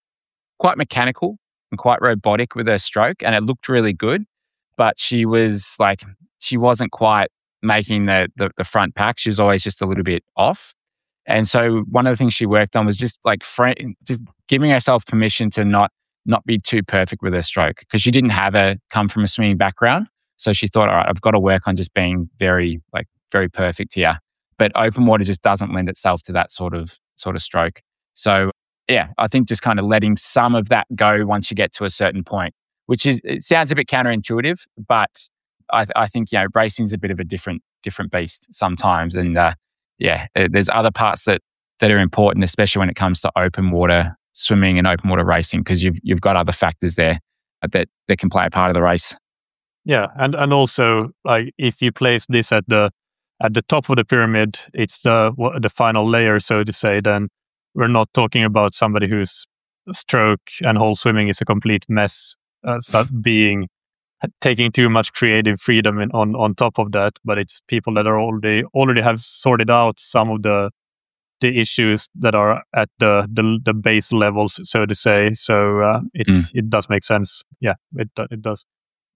quite mechanical and quite robotic with her stroke, and it looked really good. But she was like, she wasn't quite making the the, the front pack. She was always just a little bit off. And so one of the things she worked on was just like fr- just giving herself permission to not not be too perfect with her stroke because she didn't have a come from a swimming background. So she thought, all right, I've got to work on just being very like very perfect here. But open water just doesn't lend itself to that sort of sort of stroke. So yeah, I think just kind of letting some of that go once you get to a certain point, which is it sounds a bit counterintuitive, but I, I think you know racing's a bit of a different different beast sometimes, and uh, yeah, uh, there's other parts that that are important, especially when it comes to open water swimming and open water racing, because you've you've got other factors there that that can play a part of the race. Yeah, and and also like if you place this at the at the top of the pyramid, it's the wha- the final layer, so to say. Then we're not talking about somebody whose stroke and whole swimming is a complete mess, uh, start being taking too much creative freedom in, on on top of that. But it's people that are already already have sorted out some of the the issues that are at the the, the base levels, so to say. So uh, it Mm. it does make sense. Yeah, it do- it does.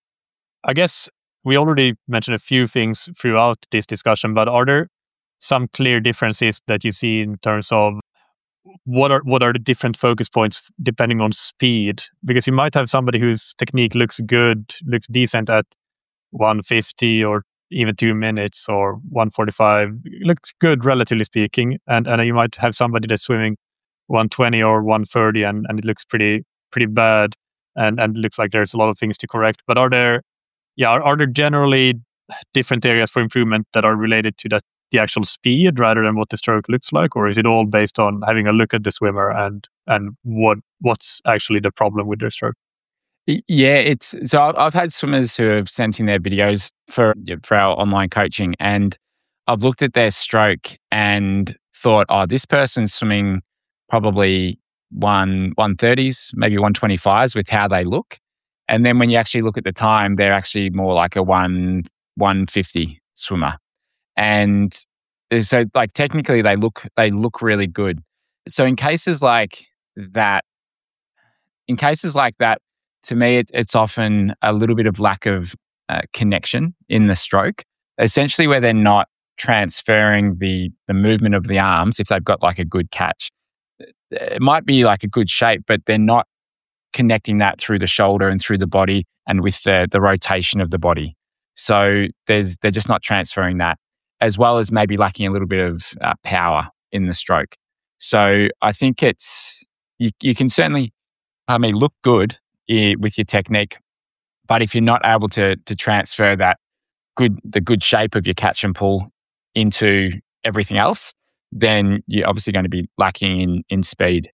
I guess we already mentioned a few things throughout this discussion, but are there some clear differences that you see in terms of what are what are the different focus points depending on speed? Because you might have somebody whose technique looks good, looks decent at one fifty or even two minutes or one forty-five, looks good relatively speaking, and and you might have somebody that's swimming one twenty or one thirty, and and it looks pretty pretty bad, and and it looks like there's a lot of things to correct. But are there yeah, are, are there generally different areas for improvement that are related to that the actual speed rather than what the stroke looks like, or is it all based on having a look at the swimmer and and what what's actually the problem with their stroke? Y- Yeah, it's so I've, I've had swimmers who have sent in their videos for yeah, for our online coaching, and I've looked at their stroke and thought, oh, this person's swimming probably one one thirties, maybe one twenty fives with how they look, and then when you actually look at the time, they're actually more like a one one fifty swimmer, and uh, so like technically they look they look really good. So in cases like that in cases like that, to me, it, it's often a little bit of lack of uh, connection in the stroke, essentially where they're not transferring the the movement of the arms if they've got like a good catch. It might be like a good shape, but they're not connecting that through the shoulder and through the body and with the the rotation of the body. So there's they're just not transferring that, as well as maybe lacking a little bit of uh, power in the stroke. So I think it's you, you can certainly I mean, look good i- with your technique, but if you're not able to to transfer that good the good shape of your catch and pull into everything else, then you're obviously going to be lacking in in speed.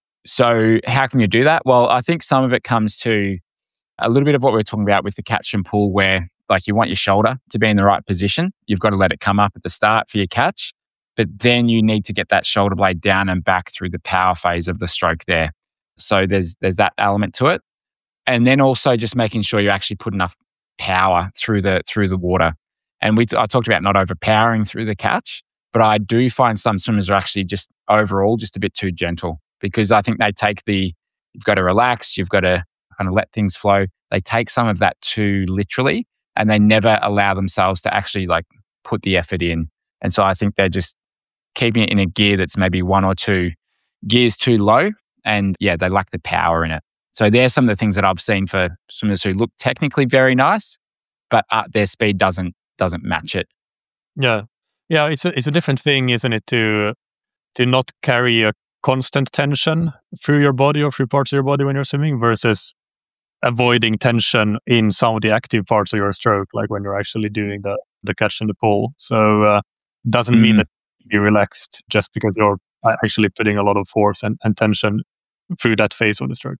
So how can you do that? Well, I think some of it comes to a little bit of what we we're talking about with the catch and pull, where like you want your shoulder to be in the right position. You've got to let it come up at the start for your catch. but then you need to get that shoulder blade down and back through the power phase of the stroke there. So there's there's that element to it. And then also just making sure you actually put enough power through the through the water. And we t- I talked about not overpowering through the catch, but I do find some swimmers are actually just overall just a bit too gentle, because I think they take the, you've got to relax, you've got to kind of let things flow. They take some of that too literally, and they never allow themselves to actually like put the effort in. And so I think they're just keeping it in a gear that's maybe one or two gears too low, and yeah, they lack the power in it. So there's some of the things that I've seen for swimmers who look technically very nice, but uh, their speed doesn't doesn't match it. Yeah, yeah, it's a it's a different thing, isn't it, to to not carry a constant tension through your body or through parts of your body when you're swimming, versus avoiding tension in some of the active parts of your stroke, like when you're actually doing the the catch and the pull. So uh, doesn't mean Mm. that you're relaxed just because you're actually putting a lot of force and, and tension through that phase of the stroke.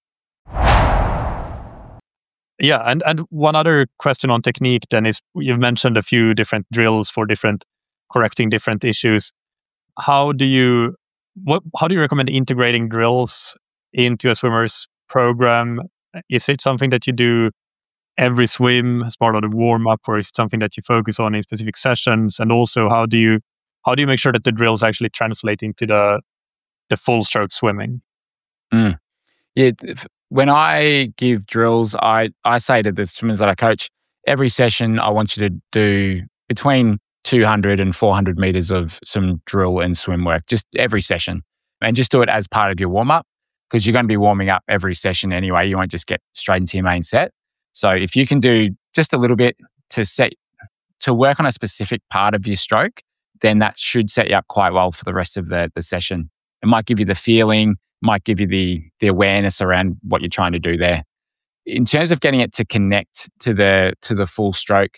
Yeah, and, and one other question on technique then is, you've mentioned a few different drills for different correcting different issues. How do you what how do you recommend integrating drills into a swimmer's program? Is it something that you do every swim as part of the warm up, or is it something that you focus on in specific sessions? And also, how do you how do you make sure that the drills actually translate into the the full stroke swimming? Mm. Yeah, if- when I give drills, I, I say to the swimmers that I coach, every session I want you to do between two hundred and four hundred meters of some drill and swim work, just every session. And just do it as part of your warm up, because you're going to be warming up every session anyway. You won't just get straight into your main set. So if you can do just a little bit to set, to work on a specific part of your stroke, then that should set you up quite well for the rest of the, the session. It might give you the feeling, might give you the the awareness around what you're trying to do there. In terms of getting it to connect to the to the full stroke,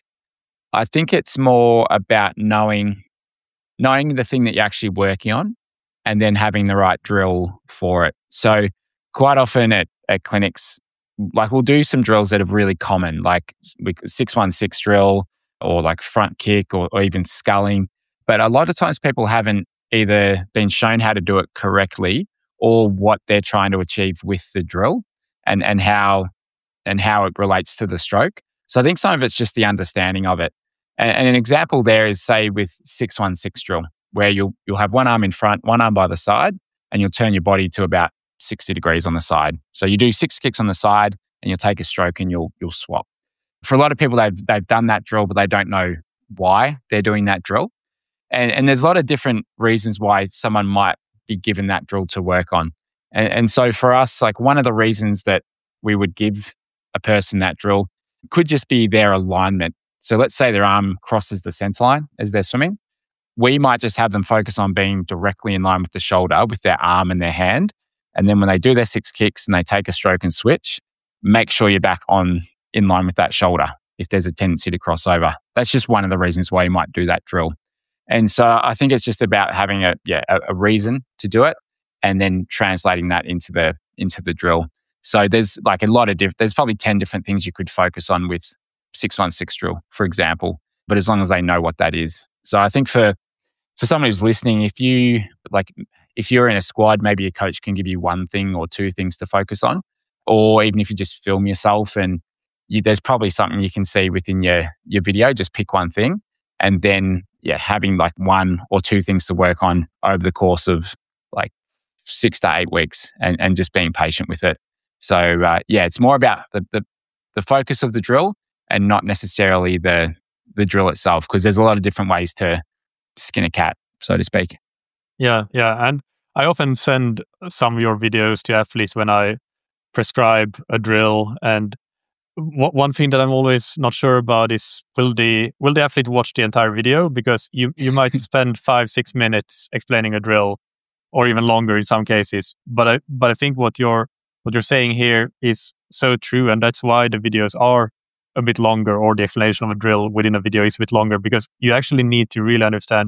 I think it's more about knowing knowing the thing that you're actually working on, and then having the right drill for it. So quite often at, at clinics, like we'll do some drills that are really common, like six one six drill, or like front kick, or, or even sculling. But a lot of times people haven't either been shown how to do it correctly, or what they're trying to achieve with the drill, and, and how and how it relates to the stroke. So I think some of it's just the understanding of it. And, and an example there is, say, with six one six drill, where you'll you'll have one arm in front, one arm by the side, and you'll turn your body to about sixty degrees on the side. So you do six kicks on the side, and you'll take a stroke and you'll you'll swap. For a lot of people, they've they've done that drill, but they don't know why they're doing that drill. And, and there's a lot of different reasons why someone might be given that drill to work on. And, and so for us, like one of the reasons that we would give a person that drill could just be their alignment. So let's say their arm crosses the center line as they're swimming. We might just have them focus on being directly in line with the shoulder with their arm and their hand. And then when they do their six kicks and they take a stroke and switch, make sure you're back on in line with that shoulder if there's a tendency to cross over. That's just one of the reasons why you might do that drill. And so I think it's just about having a yeah a, a reason to do it, and then translating that into the into the drill. So there's like a lot of diff- there's probably ten different things you could focus on with six one six drill, for example. But as long as they know what that is. So I think for for someone who's listening, if you like if you're in a squad, maybe your coach can give you one thing or two things to focus on, or even if you just film yourself and you, there's probably something you can see within your your video. Just pick one thing, and then yeah, having like one or two things to work on over the course of like six to eight weeks, and, and just being patient with it. So uh, yeah, it's more about the, the the focus of the drill, and not necessarily the the drill itself, because there's a lot of different ways to skin a cat, so to speak. Yeah, yeah. And I often send some of your videos to athletes when I prescribe a drill. And w- one thing that I'm always not sure about is, will the will the athlete watch the entire video? Because you, you might spend five, six minutes explaining a drill, or even longer in some cases. But I but I think what you're what you're saying here is so true, and that's why the videos are a bit longer, or the explanation of a drill within a video is a bit longer, because you actually need to really understand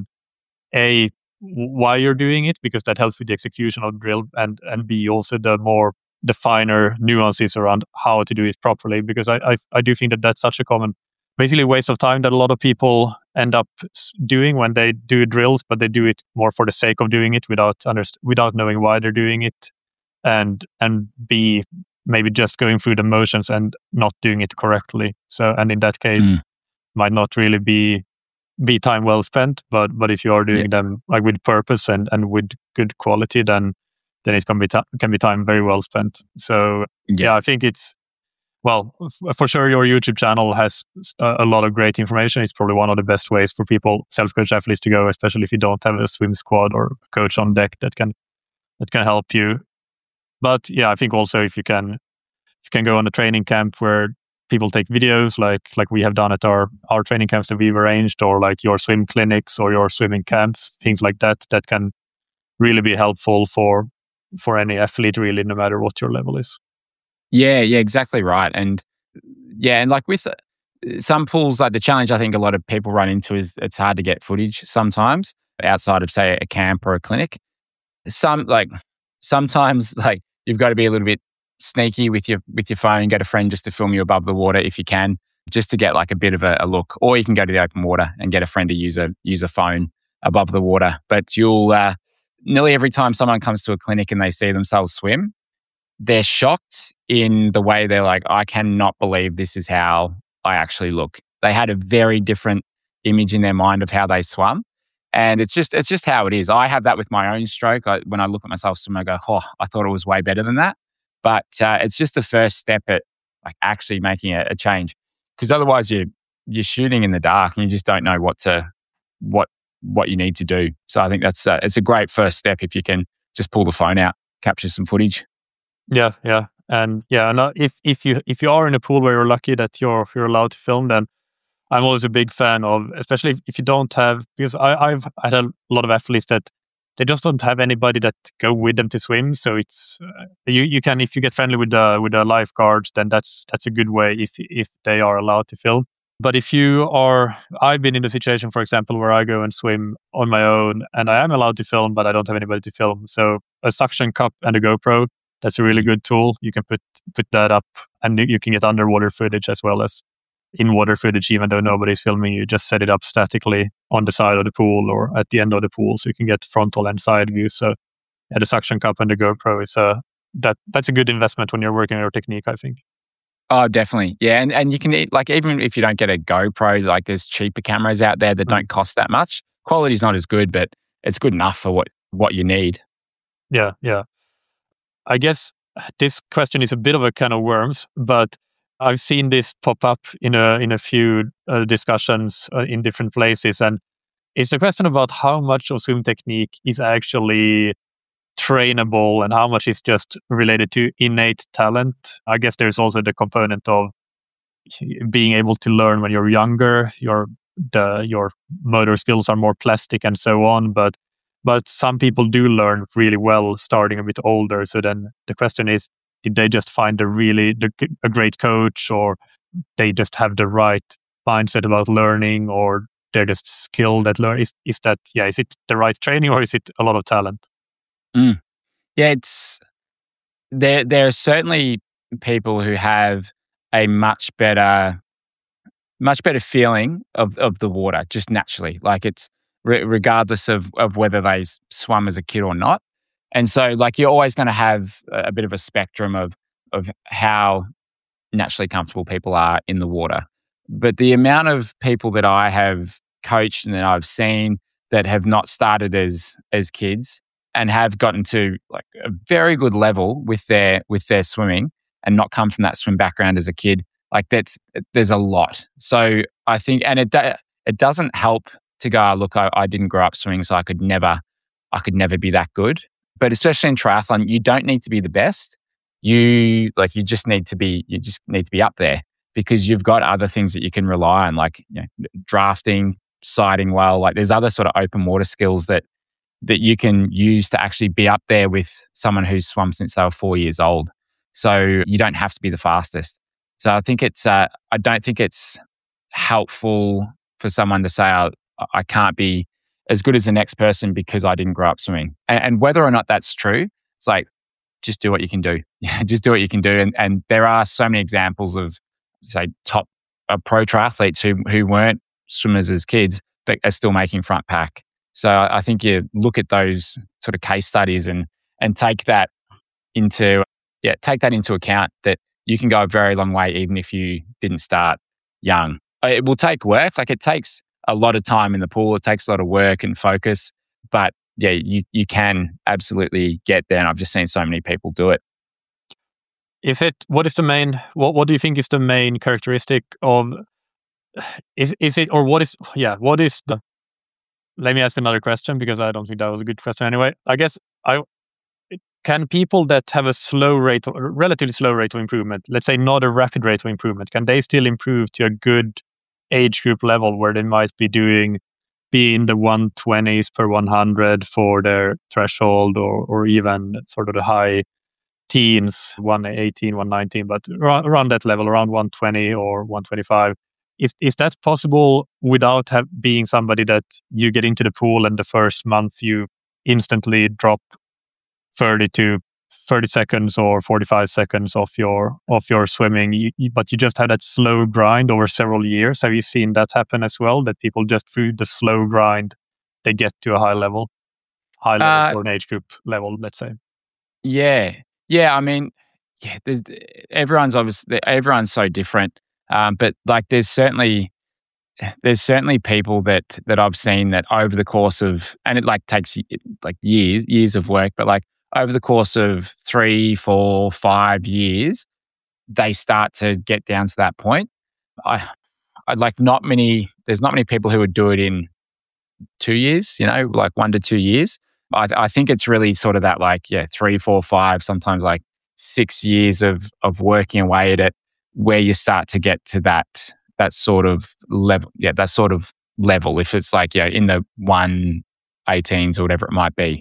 A, why you're doing it, because that helps with the execution of the drill, and and B, also the more the finer nuances around how to do it properly, because I I, I do think that that's such a common basically a waste of time that a lot of people end up doing when they do drills, but they do it more for the sake of doing it without underst- without knowing why they're doing it, and and B, maybe just going through the motions and not doing it correctly. So, and in that case, Mm. might not really be be time well spent. But but if you are doing Yeah. them like with purpose and, and with good quality, then then it can be ta- can be time very well spent. So Yeah. yeah, I think it's well f- for sure your YouTube channel has a, a lot of great information. It's probably one of the best ways for people self-coach athletes to go, especially if you don't have a swim squad or coach on deck that can that can help you. But yeah, I think also if you can if you can go on a training camp where people take videos like like we have done at our our training camps that we've arranged, or like your swim clinics or your swimming camps, things like that, that can really be helpful for for any athlete, really, no matter what your level is. Yeah, yeah, exactly right. And yeah, and like with uh, some pools, like the challenge I think a lot of people run into is it's hard to get footage sometimes outside of, say, a camp or a clinic. Some like sometimes like you've got to be a little bit sneaky with your with your phone, get a friend just to film you above the water if you can, just to get like a bit of a, a look. Or you can go to the open water and get a friend to use a use a phone above the water. But you'll uh, nearly every time someone comes to a clinic and they see themselves swim, they're shocked in the way they're like, I cannot believe this is how I actually look. They had a very different image in their mind of how they swam. And it's just it's just how it is. I have that with my own stroke. I, when I look at myself swim, I go, oh, I thought it was way better than that. But uh, it's just the first step at like actually making a, a change. Because otherwise you're, you're shooting in the dark and you just don't know what to what what you need to do. So I think that's uh, it's a great first step if you can just pull the phone out, capture some footage. Yeah, yeah, and yeah, and uh, if if you if you are in a pool where you're lucky that you're you're allowed to film, then I'm always a big fan of, especially if, if you don't have, because I, I've had a lot of athletes that they just don't have anybody that go with them to swim. So it's uh, you you can, if you get friendly with the with the lifeguards, then that's that's a good way if if they are allowed to film. But if you are, I've been in a situation, for example, where I go and swim on my own and I am allowed to film, but I don't have anybody to film. So a suction cup and a GoPro, that's a really good tool. You can put put that up and you can get underwater footage as well as in water footage, even though nobody's filming you. Just set it up statically on the side of the pool or at the end of the pool, so you can get frontal and side views. So yeah, the suction cup and the GoPro is a that that's a good investment when you're working on your technique, I think. Oh, definitely. Yeah. And, and you can, e- like, even if you don't get a GoPro, like, there's cheaper cameras out there that Mm. don't cost that much. Quality's not as good, but it's good enough for what, what you need. Yeah, yeah. I guess this question is a bit of a can of worms, but I've seen this pop up in a in a few uh, discussions uh, in different places, and it's a question about how much of swim technique is actually trainable and how much is just related to innate talent. I guess there's also the component of being able to learn when you're younger. Your the your motor skills are more plastic and so on, but but some people do learn really well starting a bit older. So then the question is, did they just find a really the, a great coach, or they just have the right mindset about learning, or they're just skilled at learning? Is, is that, yeah, is it the right training or is it a lot of talent? Mm. Yeah, it's there. There are certainly people who have a much better, much better feeling of, of the water just naturally. Like it's re- regardless of of whether they s- swum as a kid or not. And so, like, you're always going to have a a bit of a spectrum of of how naturally comfortable people are in the water. But the amount of people that I have coached and that I've seen that have not started as as kids and have gotten to like a very good level with their with their swimming and not come from that swim background as a kid, like that's there's a lot. So I think, and it do- it doesn't help to go, "Oh, look, I, I didn't grow up swimming, so I could never I could never be that good." But especially in triathlon, you don't need to be the best. You like you just need to be you just need to be up there because you've got other things that you can rely on, like you know, drafting, sighting well. Like there's other sort of open water skills that that you can use to actually be up there with someone who's swum since they were four years old. So you don't have to be the fastest. So I think it's uh, I don't think it's helpful for someone to say, oh, I can't be as good as the next person because I didn't grow up swimming. And, and whether or not that's true, it's like, just do what you can do. just do what you can do. And, and there are so many examples of, say, top are pro triathletes who who weren't swimmers as kids, but are still making front pack. So I I think you look at those sort of case studies and and take that into yeah take that into account that you can go a very long way even if you didn't start young. Uh, It will take work. Like it takes a lot of time in the pool. It takes a lot of work and focus, but yeah, you you can absolutely get there. And I've just seen so many people do it. Is it what is the main what what do you think is the main characteristic of is is it or what is yeah what is the let me ask another question because I don't think that was a good question anyway. I guess I can people that have a slow rate or relatively slow rate of improvement, let's say not a rapid rate of improvement, can they still improve to a good age group level where they might be doing be in the one twenties per one hundred for their threshold or or even sort of the high teens, one eighteen, one nineteen, but around, around that level, around one twenty or one twenty-five. Is is that possible without have, being somebody that you get into the pool and the first month you instantly drop thirty to thirty seconds or forty-five seconds off your off your swimming, you, you, but you just have that slow grind over several years? Have you seen that happen as well? That people just through the slow grind they get to a high level, high level Uh, for an age group level, let's say. yeah, yeah. I mean, yeah. There's everyone's obviously everyone's so different, um, but like there's certainly there's certainly people that that I've seen that over the course of and it like takes y- like years years of work, but like over the course of three, four, five years, they start to get down to that point. I I like not many. There's not many people who would do it in two years. You know, like one to two years. I I think it's really sort of that like yeah three, four, five, sometimes like six years of of working away at it, where you start to get to that that sort of level. Yeah, that sort of level. If it's like yeah in the one eighteens or whatever it might be,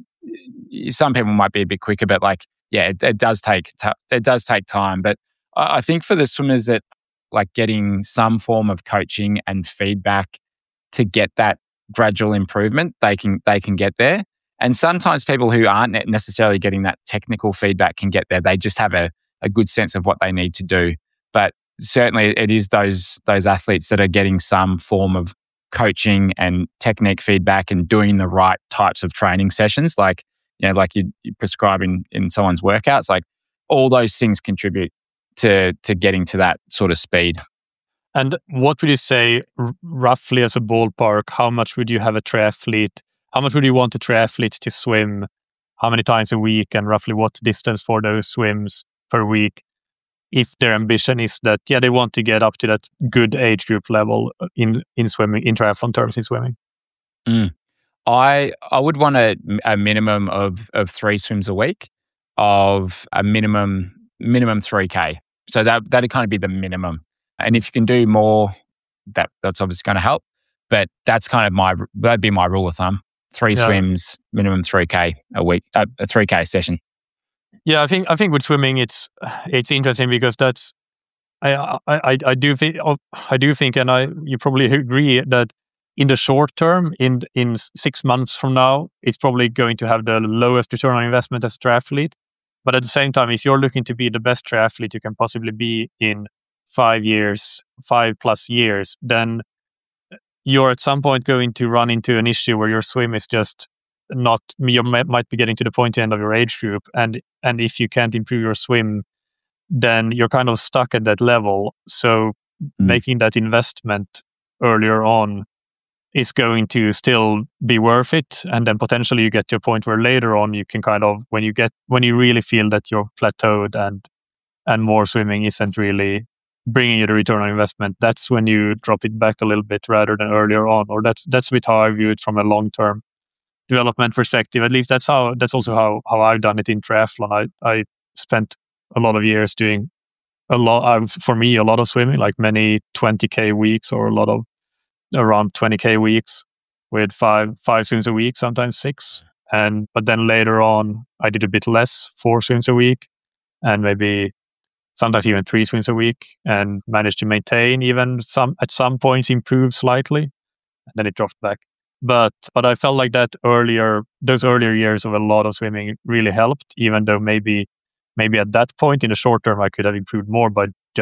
some people might be a bit quicker, but like, yeah, it, it does take t- it does take time. But I I think for the swimmers that like getting some form of coaching and feedback to get that gradual improvement, they can they can get there. And sometimes people who aren't ne- necessarily getting that technical feedback can get there. They just have a, a good sense of what they need to do. But certainly, it is those those athletes that are getting some form of coaching and technique feedback and doing the right types of training sessions, like you know, like you, you prescribe in, in someone's workouts. Like all those things contribute to to getting to that sort of speed. And what would you say, r- roughly as a ballpark, how much would you have a triathlete? How much would you want a triathlete to swim? How many times a week? And roughly what distance for those swims per week? If their ambition is that, yeah, they want to get up to that good age group level uh, in, in swimming, in triathlon terms in swimming. Mm. I I would want a, a minimum of of three swims a week, of a minimum minimum three k. So that that'd kind of be the minimum. And if you can do more, that that's obviously going to help. But that's kind of my that'd be my rule of thumb: three Yeah. swims, minimum three k a week, uh, a three k session. Yeah, I think I think with swimming it's it's interesting because that's I I I, I do think I do think, and I you probably agree that in the short term, in in six months from now, it's probably going to have the lowest return on investment as a triathlete. But at the same time, if you're looking to be the best triathlete you can possibly be in five years, five plus years, then you're at some point going to run into an issue where your swim is just not you might might be getting to the point end of your age group, and and if you can't improve your swim, then you're kind of stuck at that level. So Mm. making that investment earlier on is going to still be worth it, and then potentially you get to a point where later on you can kind of when you get when you really feel that you're plateaued and and more swimming isn't really bringing you the return on investment, that's when you drop it back a little bit rather than earlier on. Or that's that's a bit how I view it from a long term development perspective. At least that's how that's also how how I've done it in triathlon. I I spent a lot of years doing a lot uh, for me a lot of swimming, like many twenty k weeks or a lot of around twenty k weeks with five five swims a week, sometimes six. And but then later on I did a bit less, four swims a week and maybe sometimes even three swims a week, and managed to maintain, even some at some points improve slightly, and then it dropped back. But but I felt like that earlier, those earlier years of a lot of swimming really helped, even though maybe maybe at that point in the short term I could have improved more by just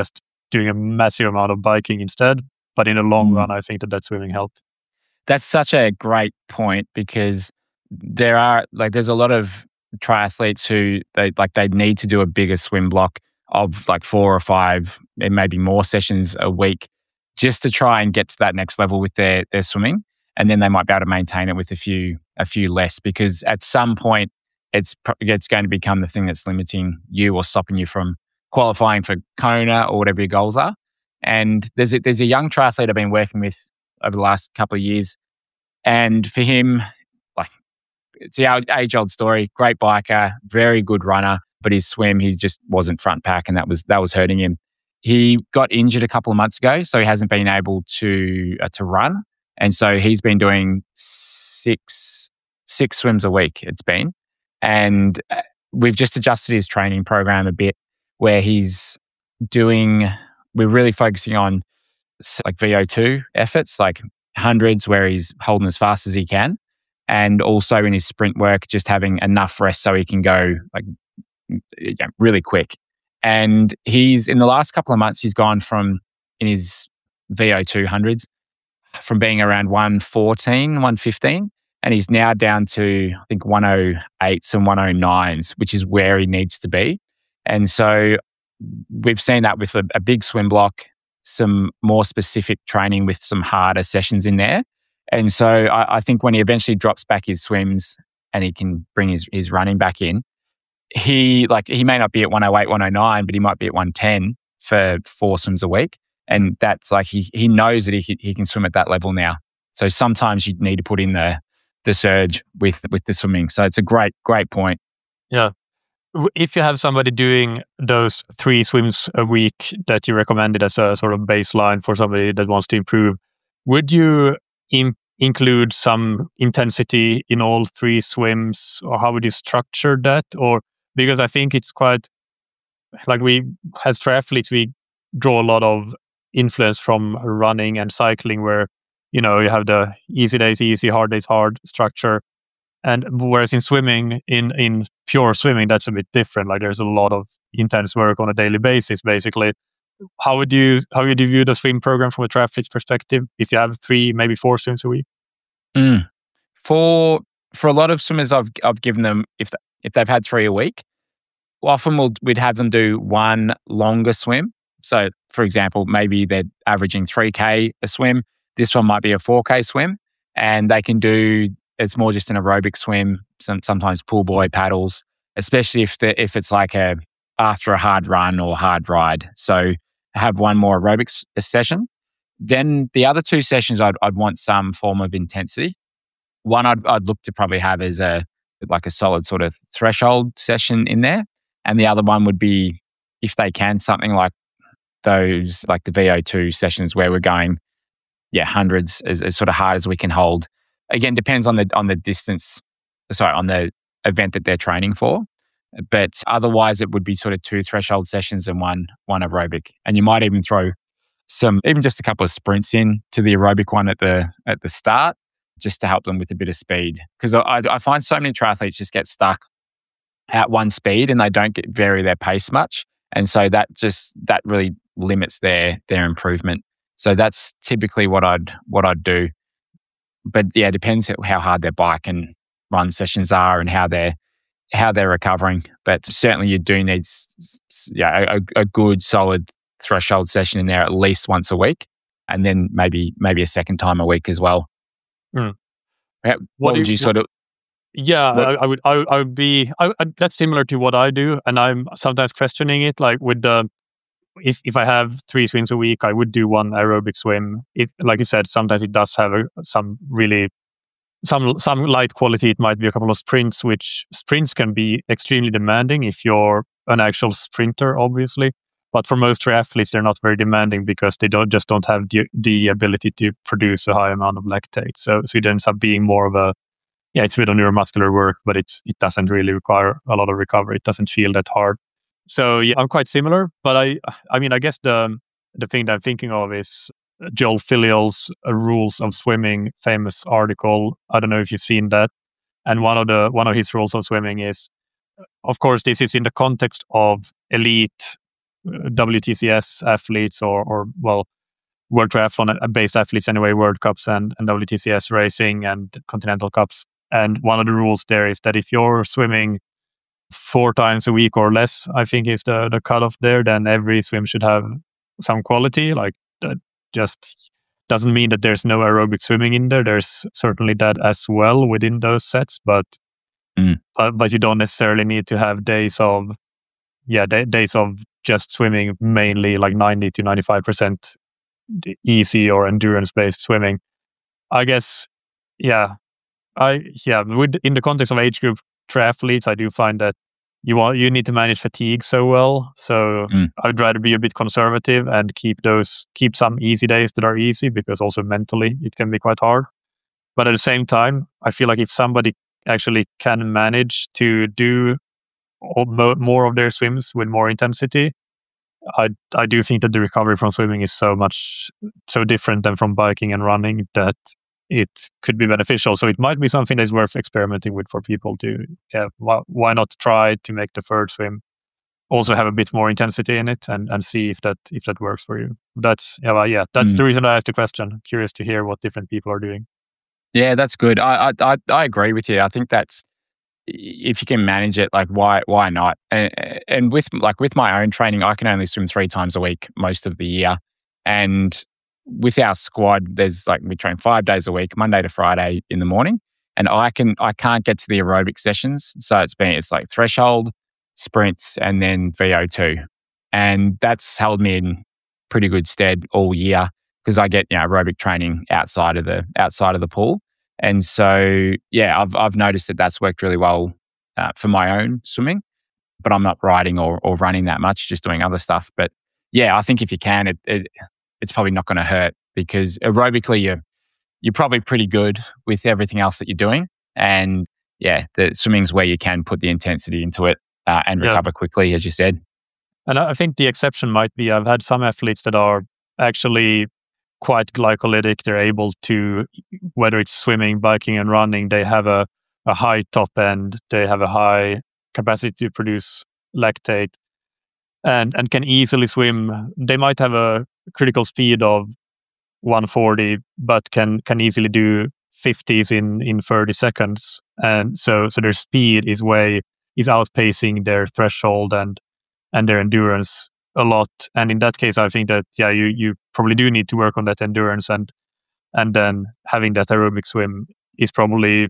doing a massive amount of biking instead. But in the long Mm. run, I think that that swimming helped. That's such a great point because there are like there's a lot of triathletes who they like they need to do a bigger swim block of like four or five and maybe more sessions a week just to try and get to that next level with their their swimming, and then they might be able to maintain it with a few a few less because at some point it's pro- it's going to become the thing that's limiting you or stopping you from qualifying for Kona or whatever your goals are. And there's a, there's a young triathlete I've been working with over the last couple of years, and for him, like it's the age old story. Great biker, very good runner, but his swim he just wasn't front pack, and that was that was hurting him. He got injured a couple of months ago, so he hasn't been able to uh, to run, and so he's been doing six six swims a week. It's been, and uh, we've just adjusted his training program a bit, where he's doing. We're really focusing on s- like V O two efforts, like hundreds, where he's holding as fast as he can, and also in his sprint work, just having enough rest so he can go like yeah, really quick. And he's in the last couple of months, he's gone from in his V O two hundreds from being around one fourteen, one fifteen, and he's now down to I think one oh eights and one oh nines, which is where he needs to be. And so we've seen that with a, a big swim block, some more specific training with some harder sessions in there. And so I, I think when he eventually drops back his swims and he can bring his, his running back in, he like he may not be at one oh eight, one oh nine, but he might be at one ten for four swims a week. And that's like he he knows that he he can swim at that level now. So sometimes you need to put in the the surge with with the swimming. So it's a great great point. Yeah. W- If you have somebody doing those three swims a week that you recommended as a sort of baseline for somebody that wants to improve, would you in- include some intensity in all three swims, or how would you structure that? Or because I think it's quite like we, as triathletes, we draw a lot of influence from running and cycling, where you know you have the easy days easy, hard days hard structure. And whereas in swimming, in in pure swimming, that's a bit different. Like there's a lot of intense work on a daily basis, basically. How would you how would you view the swim program from a triathlete's perspective? If you have three, maybe four swims a week? Mm. For for a lot of swimmers, I've I've given them if if they've had three a week, often we'll, we'd have them do one longer swim. So, for example, maybe they're averaging three K a swim. This one might be a four K swim, and they can do it's more just an aerobic swim. Some, sometimes pool boy paddles, especially if the, if it's like a after a hard run or hard ride. So have one more aerobics session. Then the other two sessions, I'd, I'd want some form of intensity. One I'd, I'd look to probably have as a like a solid sort of threshold session in there, and the other one would be, if they can, something like those like the V O two sessions where we're going, yeah, hundreds as, as sort of hard as we can hold. Again, depends on the on the distance, sorry, on the event that they're training for. But otherwise, it would be sort of two threshold sessions and one one aerobic, and you might even throw some, even just a couple of sprints in to the aerobic one at the at the start, just to help them with a bit of speed. Because I, I find so many triathletes just get stuck at one speed and they don't get vary their pace much, and so that just that really limits their their improvement. So that's typically what I'd what I'd do. But yeah, it depends how hard their bike and run sessions are and how they're how they're recovering. But certainly, you do need yeah a, a good solid threshold session in there at least once a week, and then maybe maybe a second time a week as well. Mm. What, what would you, you sort of? Yeah, I, I would. I, I would be. I, I, that's similar to what I do, and I'm sometimes questioning it. Like with the, if if I have three swims a week, I would do one aerobic swim. It, like you said, sometimes it does have a, some really some some light quality. It might be a couple of sprints, which sprints can be extremely demanding if you're an actual sprinter, obviously. But for most triathletes, they're not very demanding because they don't just don't have the, the ability to produce a high amount of lactate. So so it ends up being more of a yeah, it's a bit of neuromuscular work, but it's it doesn't really require a lot of recovery. It doesn't feel that hard. So yeah, I'm quite similar. But I I mean I guess the the thing that I'm thinking of is Joel Filial's uh, Rules of Swimming famous article. I don't know if you've seen that. And one of the one of his rules of swimming is, of course, this is in the context of elite W T C S athletes or, or well, World Triathlon based athletes anyway, World Cups and, and W T C S racing and Continental Cups. And one of the rules there is that if you're swimming four times a week or less, I think is the, the cutoff there, then every swim should have some quality. Like that just doesn't mean that there's no aerobic swimming in there. There's certainly that as well within those sets, but mm. but, but you don't necessarily need to have days of, yeah, day, days of just swimming mainly like ninety to ninety-five percent easy or endurance based swimming. I guess, yeah, I yeah, with in the context of age group triathletes, I do find that you want you need to manage fatigue so well. So mm. I'd rather be a bit conservative and keep those keep some easy days that are easy, because also mentally it can be quite hard. But at the same time, I feel like if somebody actually can manage to do all, more of their swims with more intensity, I I do think that the recovery from swimming is so much so different than from biking and running that it could be beneficial. So it might be something that's worth experimenting with for people to, yeah, why, why not try to make the third swim also have a bit more intensity in it and, and see if that if that works for you. That's yeah, well, yeah, that's mm. the reason I asked the question. Curious to hear what different people are doing. Yeah, that's good. I I I agree with you. I think that's, if you can manage it, like why why not? And, and with like with my own training, I can only swim three times a week most of the year, and with our squad, there's like we train five days a week, Monday to Friday in the morning, and I can I can't get to the aerobic sessions, so it's been it's like threshold, sprints, and then V O two, and that's held me in pretty good stead all year because I get, you know, aerobic training outside of the outside of the pool, and so yeah, I've I've noticed that that's worked really well uh, for my own swimming, but I'm not riding or or running that much, just doing other stuff. But yeah, I think if you can, it. it it's probably not going to hurt because aerobically you're, you're probably pretty good with everything else that you're doing. And yeah, the swimming's where you can put the intensity into it uh, and recover yeah. quickly, as you said. And I think the exception might be, I've had some athletes that are actually quite glycolytic. They're able to, whether it's swimming, biking and running, they have a, a high top end. They have a high capacity to produce lactate and, and can easily swim. They might have a critical speed of one forty, but can can easily do fifties in in thirty seconds, and so so their speed is way is outpacing their threshold and and their endurance a lot. And in that case, I think that yeah, you you probably do need to work on that endurance, and and then having that aerobic swim is probably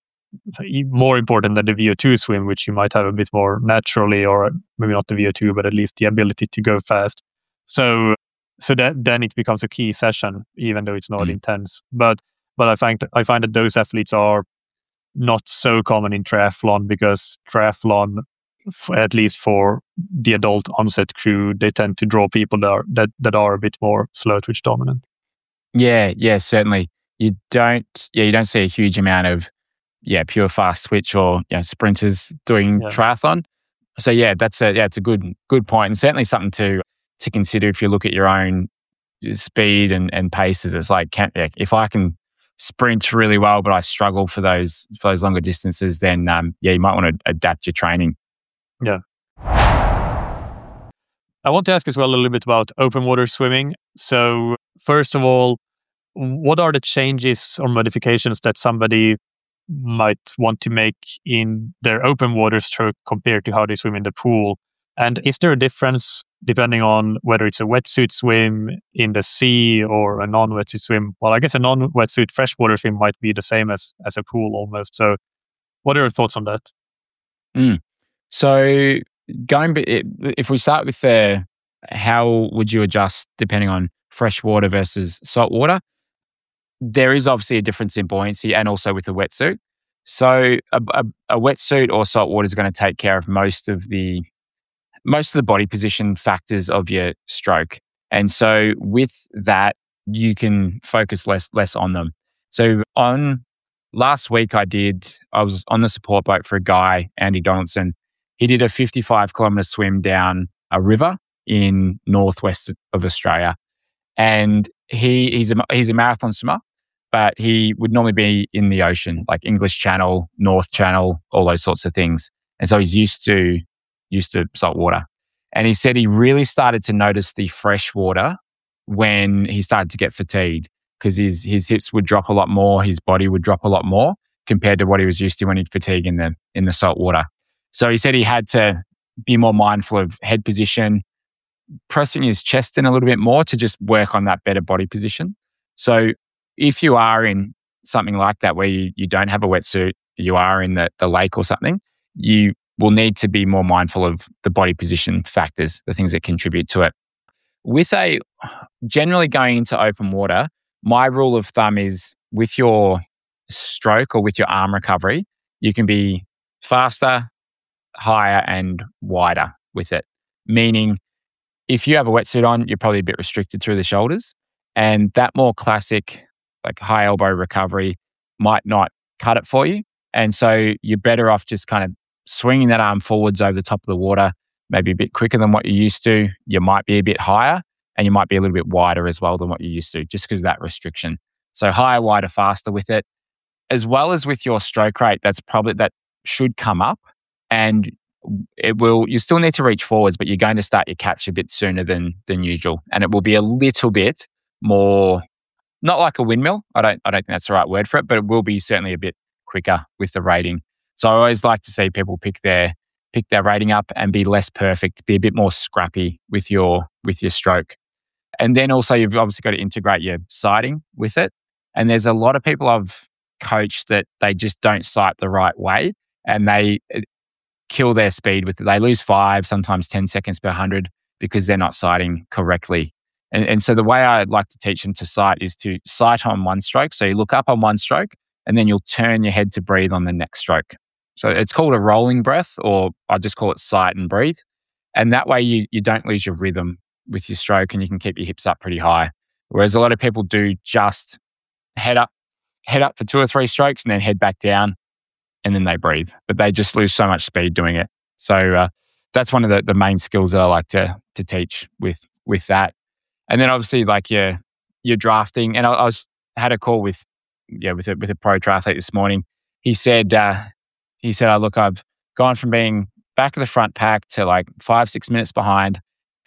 more important than the V O two swim, which you might have a bit more naturally, or maybe not the V O two, but at least the ability to go fast. So. So that then it becomes a key session, even though it's not mm. intense. But but I find I find that those athletes are not so common in triathlon because triathlon, f- at least for the adult onset crew, they tend to draw people that are that, that are a bit more slow twitch dominant. Yeah, yeah, certainly. You don't yeah you don't see a huge amount of yeah pure fast twitch or, you know, sprinters doing yeah. triathlon. So yeah, that's a yeah it's a good good point, and certainly something to. to consider if you look at your own speed and, and paces. It's like, can, if I can sprint really well, but I struggle for those for those longer distances, then um, yeah, you might want to adapt your training. Yeah. I want to ask as well a little bit about open water swimming. So first of all, what are the changes or modifications that somebody might want to make in their open water stroke compared to how they swim in the pool? And is there a difference depending on whether it's a wetsuit swim in the sea or a non-wetsuit swim? Well, I guess a non-wetsuit freshwater swim might be the same as, as a pool almost. So what are your thoughts on that? Mm. So going, if we start with the, how would you adjust depending on freshwater versus saltwater? There is obviously a difference in buoyancy and also with a wetsuit. So a, a, a wetsuit or saltwater is going to take care of most of the most of the body position factors of your stroke. And so with that, you can focus less less on them. So on last week I did, I was on the support boat for a guy, Andy Donaldson. He did a fifty-five kilometre swim down a river in northwest of Australia. And he he's a, he's a marathon swimmer, but he would normally be in the ocean, like English Channel, North Channel, all those sorts of things. And so he's used to used to salt water. And he said he really started to notice the fresh water when he started to get fatigued because his, his hips would drop a lot more, his body would drop a lot more compared to what he was used to when he'd fatigue in the, in the salt water. So he said he had to be more mindful of head position, pressing his chest in a little bit more to just work on that better body position. So if you are in something like that where you, you don't have a wetsuit, you are in the, the lake or something, you will need to be more mindful of the body position factors, the things that contribute to it. With a generally going into open water, my rule of thumb is with your stroke or with your arm recovery, you can be faster, higher and wider with it. Meaning if you have a wetsuit on, you're probably a bit restricted through the shoulders. And that more classic, like high elbow recovery might not cut it for you. And so you're better off just kind of swinging that arm forwards over the top of the water, maybe a bit quicker than what you're used to. You might be a bit higher and you might be a little bit wider as well than what you're used to, just because of that restriction. So higher, wider, faster with it. As well as with your stroke rate, that's probably, that should come up. And it will, you still need to reach forwards, but you're going to start your catch a bit sooner than than usual. And it will be a little bit more, not like a windmill. I don't I don't think that's the right word for it, but it will be certainly a bit quicker with the rating. So I always like to see people pick their pick their rating up and be less perfect, be a bit more scrappy with your with your stroke. And then also you've obviously got to integrate your sighting with it. And there's a lot of people I've coached that they just don't sight the right way and they kill their speed with it. They lose five, sometimes ten seconds per hundred because they're not sighting correctly. And, and so the way I like to teach them to sight is to sight on one stroke. So you look up on one stroke and then you'll turn your head to breathe on the next stroke. So it's called a rolling breath, or I just call it sight and breathe. And that way you, you don't lose your rhythm with your stroke and you can keep your hips up pretty high. Whereas a lot of people do just head up, head up for two or three strokes and then head back down. And then they breathe, but they just lose so much speed doing it. So uh, that's one of the, the main skills that I like to to teach with with that. And then obviously like your your drafting. And I, I was had a call with yeah with a with a pro triathlete this morning. He said uh, he said, "Oh look, I've gone from being back of the front pack to like five six minutes behind,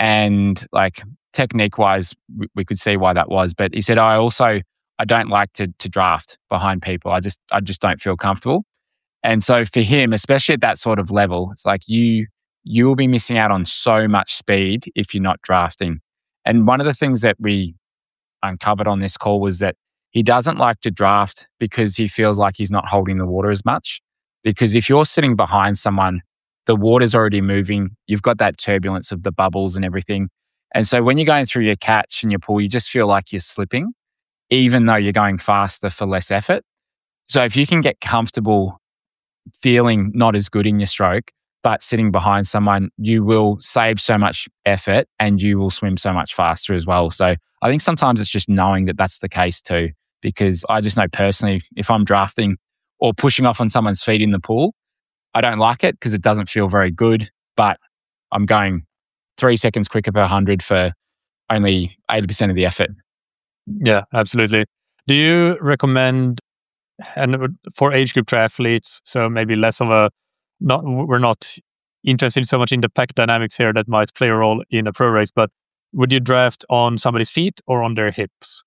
and like technique wise, we, we could see why that was. But he said I also I don't like to to draft behind people. I just I just don't feel comfortable." And so for him, especially at that sort of level, it's like you you will be missing out on so much speed if you're not drafting. And one of the things that we uncovered on this call was that he doesn't like to draft because he feels like he's not holding the water as much. Because if you're sitting behind someone, the water's already moving, you've got that turbulence of the bubbles and everything. And so when you're going through your catch and your pull, you just feel like you're slipping, even though you're going faster for less effort. So if you can get comfortable feeling not as good in your stroke, but sitting behind someone, you will save so much effort and you will swim so much faster as well. So I think sometimes it's just knowing that that's the case too, because I just know personally, if I'm drafting or pushing off on someone's feet in the pool, I don't like it because it doesn't feel very good, but I'm going three seconds quicker per hundred for only eighty percent of the effort. Yeah, absolutely. Do you recommend, and for age group triathletes, so maybe less of a, not we're not interested so much in the pack dynamics here that might play a role in a pro race, but would you draft on somebody's feet or on their hips?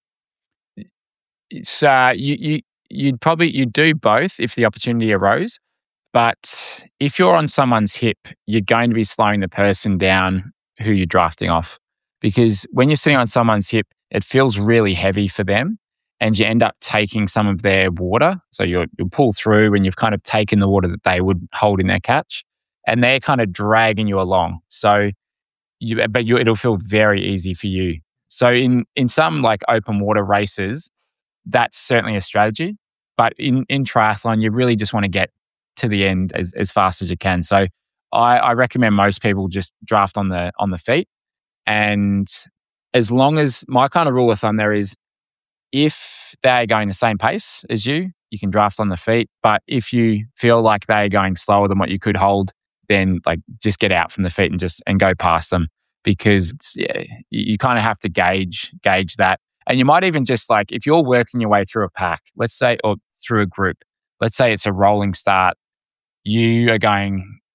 So uh, you, you, you'd probably, you'd do both if the opportunity arose. But if you're on someone's hip, you're going to be slowing the person down who you're drafting off. Because when you're sitting on someone's hip, it feels really heavy for them. And you end up taking some of their water. So you'll, you'll pull through and you've kind of taken the water that they would hold in their catch. And they're kind of dragging you along. So, you, but you, it'll feel very easy for you. So in, in some like open water races, that's certainly a strategy. But in, in triathlon, you really just want to get to the end as, as fast as you can. So I, I recommend most people just draft on the on the feet. And as long as, my kind of rule of thumb there is, if they're going the same pace as you, you can draft on the feet. But if you feel like they're going slower than what you could hold, then like just get out from the feet and just and go past them, because yeah, you, you kind of have to gauge gauge that. And you might even just like, if you're working your way through a pack, let's say, or through a group, let's say it's a rolling start, you are going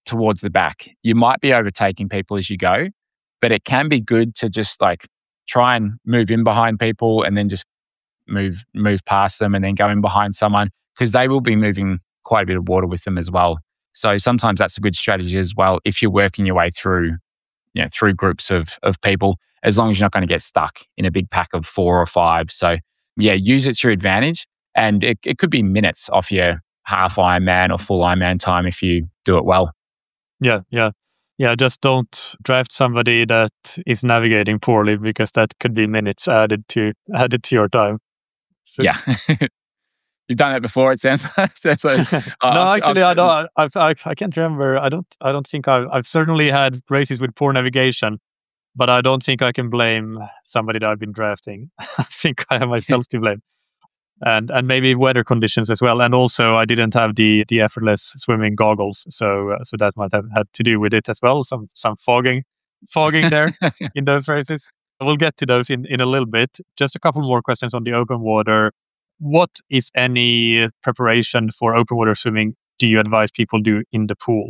towards the back. You might be overtaking people as you go, but it can be good to just like try and move in behind people and then just move move past them and then go in behind someone, because they will be moving quite a bit of water with them as well. So sometimes that's a good strategy as well if you're working your way through, you know, through groups of of people, as long as you're not going to get stuck in a big pack of four or five. So yeah, use it to your advantage. And it, it could be minutes off your half Ironman or full Ironman time if you do it well. Yeah, yeah. Yeah, just don't draft somebody that is navigating poorly, because that could be minutes added to added to your time. So, yeah. You've done it before, it sounds, sounds like. Uh, no, I've, actually, I've, I don't. I've, I I can't remember. I don't. I don't think I've. I've certainly had races with poor navigation, but I don't think I can blame somebody that I've been drafting. I think I have myself to blame, and and maybe weather conditions as well. And also, I didn't have the the effortless swimming goggles, so uh, so that might have had to do with it as well. Some some fogging, fogging there in those races. We'll get to those in in a little bit. Just a couple more questions on the open water. What, if any, preparation for open water swimming do you advise people do in the pool?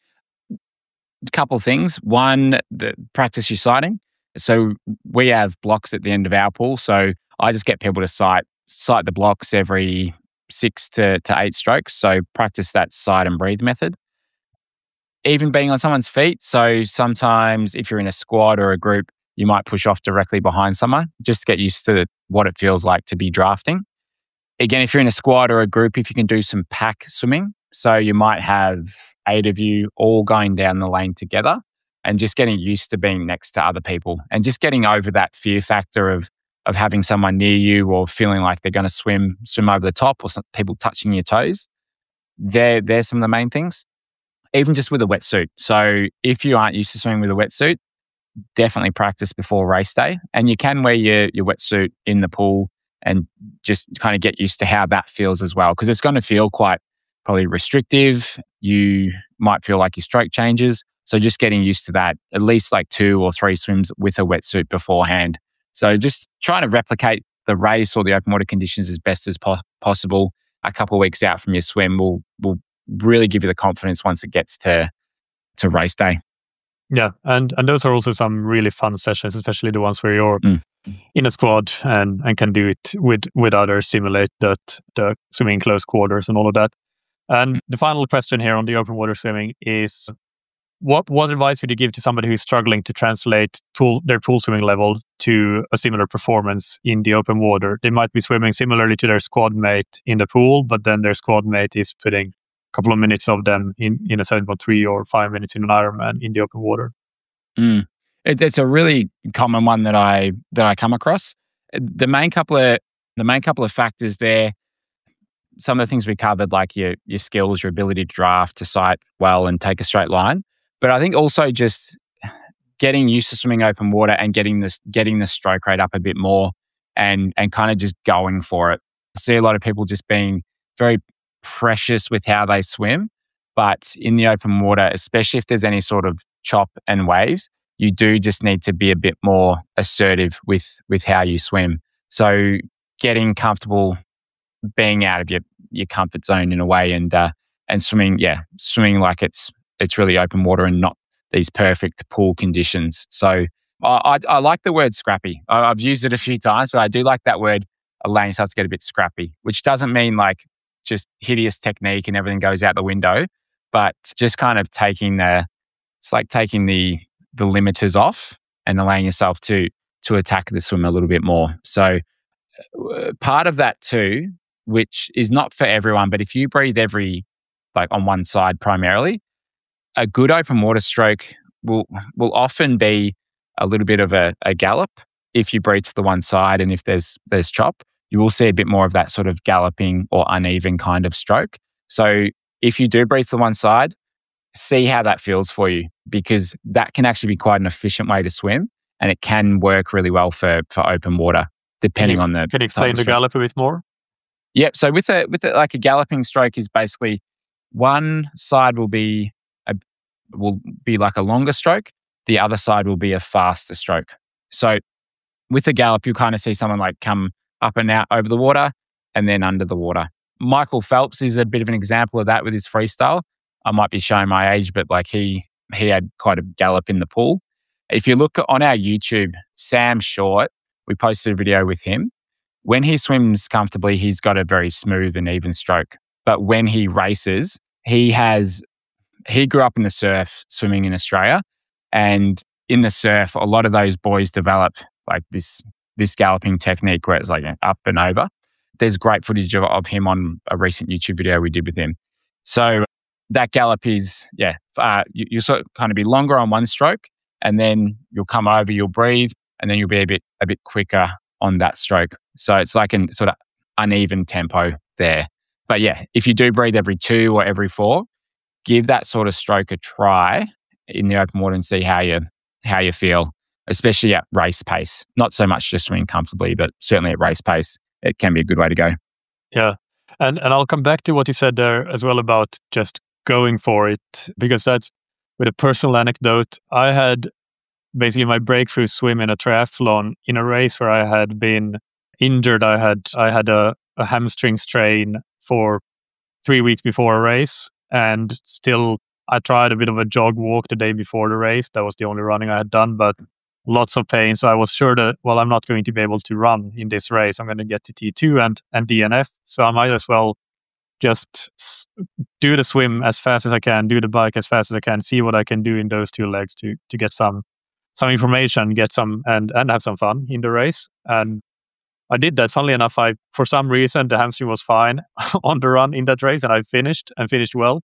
A couple of things. One, the, practice your sighting. So we have blocks at the end of our pool. So I just get people to sight sight the blocks every six to, to eight strokes. So practice that sight and breathe method. Even being on someone's feet. So sometimes if you're in a squad or a group, you might push off directly behind someone just to get used to what it feels like to be drafting. Again, if you're in a squad or a group, if you can do some pack swimming. So you might have eight of you all going down the lane together and just getting used to being next to other people and just getting over that fear factor of of having someone near you or feeling like they're going to swim swim over the top or some people touching your toes. They're, they're some of the main things. Even just with a wetsuit. So if you aren't used to swimming with a wetsuit, definitely practice before race day. And you can wear your, your wetsuit in the pool and just kind of get used to how that feels as well. Because it's going to feel quite probably restrictive. You might feel like your stroke changes. So just getting used to that, at least like two or three swims with a wetsuit beforehand. So just trying to replicate the race or the open water conditions as best as po- possible a couple of weeks out from your swim will will really give you the confidence once it gets to to race day. Yeah, and and those are also some really fun sessions, especially the ones where you're mm. in a squad and, and can do it with, with others, simulate that the swimming in close quarters and all of that. And the final question here on the open water swimming is, what what advice would you give to somebody who's struggling to translate pool, their pool swimming level to a similar performance in the open water? They might be swimming similarly to their squad mate in the pool, but then their squad mate is putting a couple of minutes of them in, in a seven point three or five minutes in an Ironman in the open water. Mm. It, it's a really common one that I that I come across. The main couple of the main couple of factors there, some of the things we covered, like your your skills, your ability to draft, to sight well, and take a straight line. But I think also just getting used to swimming open water and getting this getting the stroke rate up a bit more, and and kind of just going for it. I see a lot of people just being very precious with how they swim, but in the open water, especially if there's any sort of chop and waves, you do just need to be a bit more assertive with with how you swim. So getting comfortable being out of your your comfort zone in a way, and uh, and swimming, yeah, swimming like it's it's really open water and not these perfect pool conditions. So I, I, I like the word scrappy. I, I've used it a few times, but I do like that word, allowing yourself to get a bit scrappy, which doesn't mean like just hideous technique and everything goes out the window, but just kind of taking the, it's like taking the the limiters off and allowing yourself to to attack the swim a little bit more. So uh, part of that too, which is not for everyone, but if you breathe every, like on one side primarily, a good open water stroke will will often be a little bit of a, a gallop. If you breathe to the one side and if there's there's chop, you will see a bit more of that sort of galloping or uneven kind of stroke. So if you do breathe to the one side, see how that feels for you, because that can actually be quite an efficient way to swim, and it can work really well for for open water, depending you, on the. Can you explain the gallop a bit more? Yep. So with a with a, like a galloping stroke is basically one side will be a will be like a longer stroke, the other side will be a faster stroke. So with a gallop, you kind of see someone like come up and out over the water and then under the water. Michael Phelps is a bit of an example of that with his freestyle. I might be showing my age, but like he he had quite a gallop in the pool. If you look on our YouTube, Sam Short, we posted a video with him. When he swims comfortably, he's got a very smooth and even stroke. But when he races, he has, he grew up in the surf swimming in Australia. And in the surf, a lot of those boys develop like this, this galloping technique where it's like up and over. There's great footage of, of him on a recent YouTube video we did with him. So that gallop is, yeah, uh, you, you'll sort of kind of be longer on one stroke, and then you'll come over, you'll breathe, and then you'll be a bit a bit quicker on that stroke. So it's like a sort of uneven tempo there. But yeah, if you do breathe every two or every four, give that sort of stroke a try in the open water and see how you how you feel, especially at race pace. Not so much just swimming comfortably, but certainly at race pace, it can be a good way to go. Yeah. And and I'll come back to what you said there as well about just going for it, because that's with a personal anecdote. I had basically my breakthrough swim in a triathlon in a race where I had been injured. I had I had a, a hamstring strain for three weeks before a race, and still I tried a bit of a jog walk the day before the race. That was the only running I had done, but lots of pain. So I was sure that, well, I'm not going to be able to run in this race. I'm going to get to T two and, and D N F. So I might as well just s- do the swim as fast as I can, do the bike as fast as I can, see what I can do in those two legs to to get some some information, get some and and have some fun in the race. And I did that. Funnily enough, I for some reason the hamstring was fine on the run in that race, and I finished and finished well.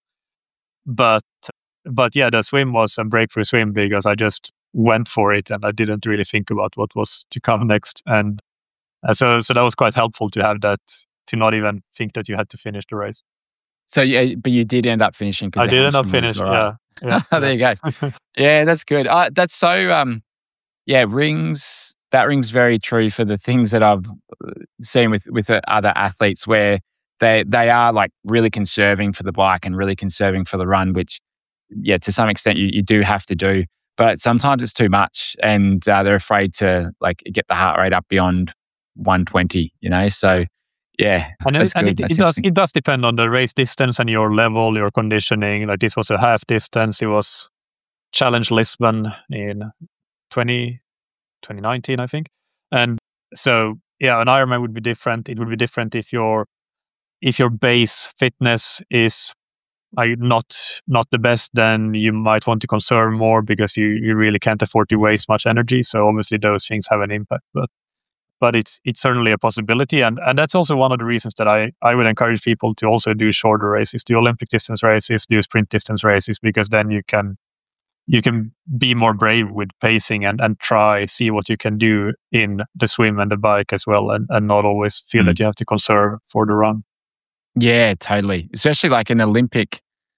But but yeah, the swim was a breakthrough swim because I just went for it and I didn't really think about what was to come next. And uh, so so that was quite helpful to have that, to not even think that you had to finish the race. So yeah, but you did end up finishing. I did end up finishing. Right. Yeah, yeah. There you go. Yeah, that's good. Uh, that's so. Um, yeah, rings. That rings very true for the things that I've seen with with the other athletes, where they they are like really conserving for the bike and really conserving for the run, which yeah, to some extent you, you do have to do. But sometimes it's too much, and uh, they're afraid to like get the heart rate up beyond one twenty. You know, so. Yeah, and, that's it, and good. it, That's it does it does depend on the race distance and your level, your conditioning. Like this was a half distance. It was Challenge Lisbon in twenty, twenty nineteen, I think. And so yeah, an Ironman would be different. It would be different if your if your base fitness is like not not the best, then you might want to conserve more because you, you really can't afford to waste much energy. So obviously those things have an impact. But But it's it's certainly a possibility, and and that's also one of the reasons that I, I would encourage people to also do shorter races, do Olympic distance races, do sprint distance races, because then you can you can be more brave with pacing and, and try see what you can do in the swim and the bike as well, and, and not always feel mm. that you have to conserve for the run. Yeah, totally. Especially like an Olympic,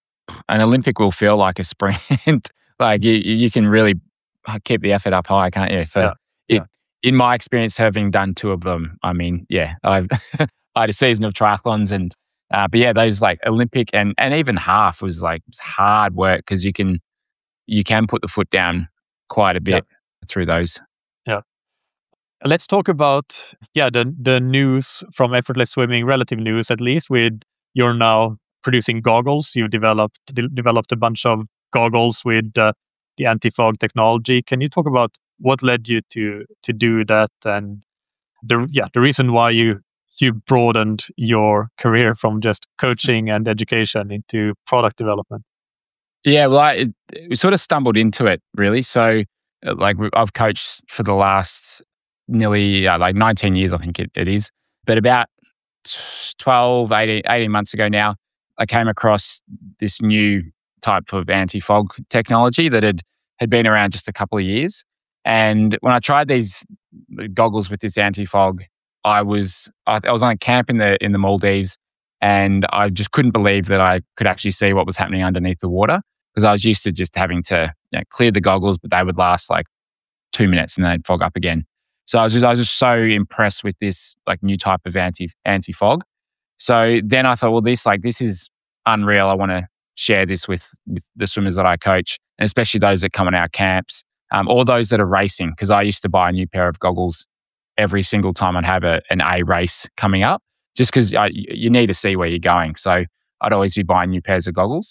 an Olympic will feel like a sprint. Like you you can really keep the effort up high, can't you? For yeah. it. Yeah. In my experience, having done two of them, I mean, yeah, I've I had a season of triathlons, and uh, but yeah, those like Olympic and and even half was like it's hard work because you can you can put the foot down quite a bit yeah. through those. Yeah. Let's talk about yeah the the news from Effortless Swimming, relative news at least. With you're now producing goggles. You developed de- developed a bunch of goggles with uh, the anti-fog technology. Can you talk about what led you to to do that, and the yeah the reason why you you broadened your career from just coaching and education into product development? Yeah, well, I it, we sort of stumbled into it really. So, like I've coached for the last nearly uh, like nineteen years, I think it, it is. But about twelve, eighteen, eighteen months ago now, I came across this new type of anti-fog technology that had had been around just a couple of years. And when I tried these goggles with this anti-fog, I was I, I was on a camp in the in the Maldives, and I just couldn't believe that I could actually see what was happening underneath the water, because I was used to just having to you know, clear the goggles, but they would last like two minutes and then they'd fog up again. So I was just I was just so impressed with this like new type of anti anti-fog. So then I thought, well, this like this is unreal. I want to share this with, with the swimmers that I coach, and especially those that come on our camps. Um, or those that are racing, because I used to buy a new pair of goggles every single time I'd have a, an A race coming up, just because you need to see where you're going. So I'd always be buying new pairs of goggles.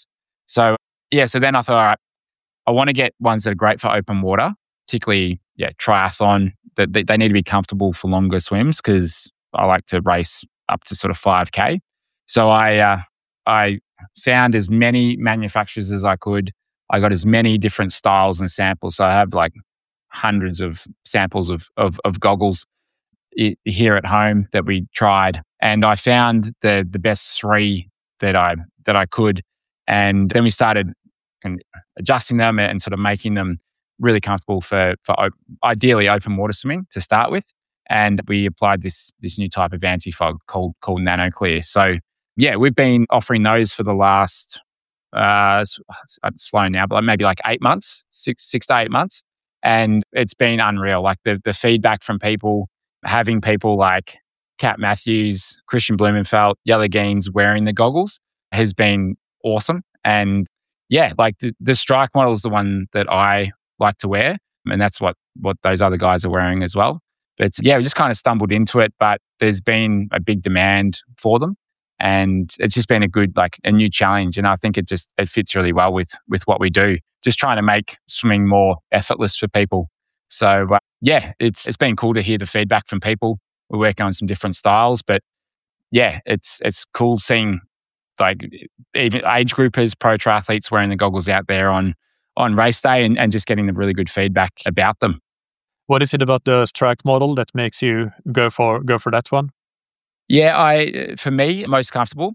So yeah, so then I thought, all right, I want to get ones that are great for open water, particularly yeah, triathlon. That they, they need to be comfortable for longer swims because I like to race up to sort of five K. So I uh, I found as many manufacturers as I could. I got as many different styles and samples. So I have like hundreds of samples of of, of goggles i- here at home that we tried, and I found the the best three that I that I could, and then we started kind of adjusting them and sort of making them really comfortable for for op- ideally open water swimming to start with. And we applied this this new type of anti fog called called NanoClear. So yeah, we've been offering those for the last uh, it's, it's slow now, but maybe like eight months, six six to eight months, and it's been unreal. Like the the feedback from people, having people like Kat Matthews, Christian Blumenfeld, Yellow Geens wearing the goggles has been awesome. And yeah, like the, the Strike model is the one that I like to wear, and that's what what those other guys are wearing as well. But yeah, we just kind of stumbled into it, but there's been a big demand for them, and it's just been a good like a new challenge. And I think it just it fits really well with with what we do. Just trying to make swimming more effortless for people. So uh, yeah, it's it's been cool to hear the feedback from people. We're working on some different styles, but yeah, it's it's cool seeing like even age groupers, pro triathletes wearing the goggles out there on on race day and, and just getting the really good feedback about them. What is it about the Strike model that makes you go for go for that one? Yeah, I for me most comfortable,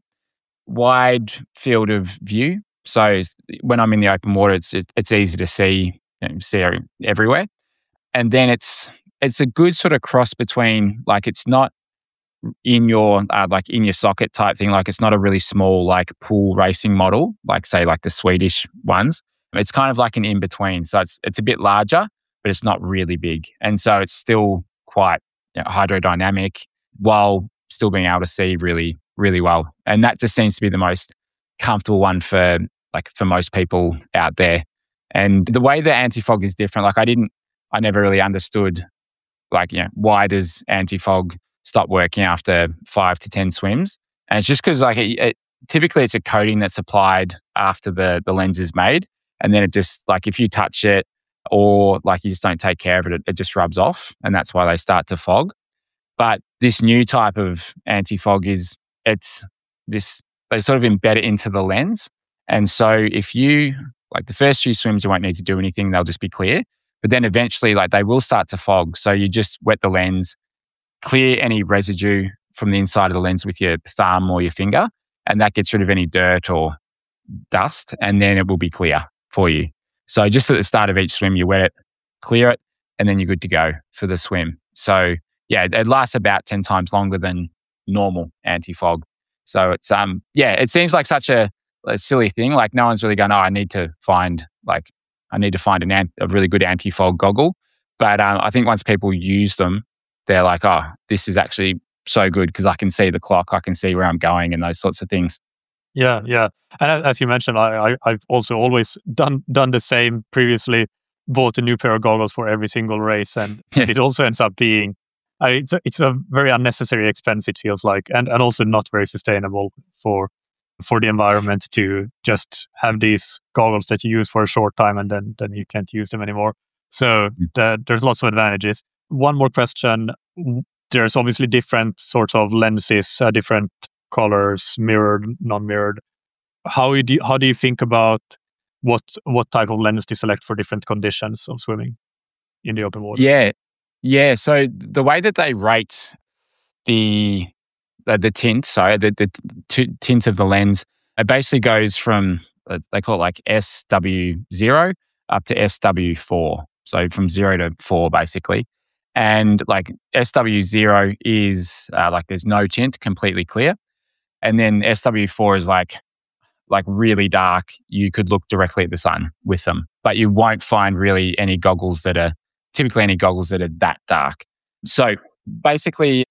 wide field of view. So when I'm in the open water, it's it, it's easy to see you know, see everywhere, and then it's it's a good sort of cross between like it's not in your uh, like in your socket type thing. Like it's not a really small like pool racing model, like say like the Swedish ones. It's kind of like an in between. So it's it's a bit larger, but it's not really big, and so it's still quite you know, hydrodynamic while still being able to see really really well. And that just seems to be the most comfortable one for like for most people out there. And the way the anti-fog is different, like I didn't, I never really understood like, you know, why does anti-fog stop working after five to ten swims? And it's just because like it, it, typically it's a coating that's applied after the, the lens is made. And then it just like if you touch it or like you just don't take care of it, it, it just rubs off. And that's why they start to fog. But this new type of anti-fog is, it's this, they sort of embed it into the lens. And so if you, like the first few swims, you won't need to do anything. They'll just be clear. But then eventually, like they will start to fog. So you just wet the lens, clear any residue from the inside of the lens with your thumb or your finger, and that gets rid of any dirt or dust, and then it will be clear for you. So just at the start of each swim, you wet it, clear it, and then you're good to go for the swim. So yeah, it lasts about ten times longer than normal anti-fog. So it's um yeah, it seems like such a, a silly thing. Like no one's really going, oh, I need to find like I need to find an ant- a really good anti-fog goggle. But um, I think once people use them, they're like, oh, this is actually so good because I can see the clock, I can see where I'm going, and those sorts of things. Yeah, yeah. And a- as you mentioned, I, I I've also always done done the same previously. Bought a new pair of goggles for every single race, and it also ends up being I, it's a, it's a very unnecessary expense. It feels like, and and also not very sustainable for for the environment to just have these goggles that you use for a short time and then then you can't use them anymore. So the, there's lots of advantages. One more question. There's obviously different sorts of lenses, uh, different colors, mirrored, non-mirrored. How do you, how do you think about what what type of lens to select for different conditions of swimming in the open water? Yeah, yeah. So the way that they rate the the, the tint, sorry, the, the t- tint of the lens, it basically goes from, they call it like S W zero up to S W four. So from zero to four, basically. And like S W zero is uh, like there's no tint, completely clear. And then S W four is like like really dark. You could look directly at the sun with them, but you won't find really any goggles that are, typically any goggles that are that dark. So basically,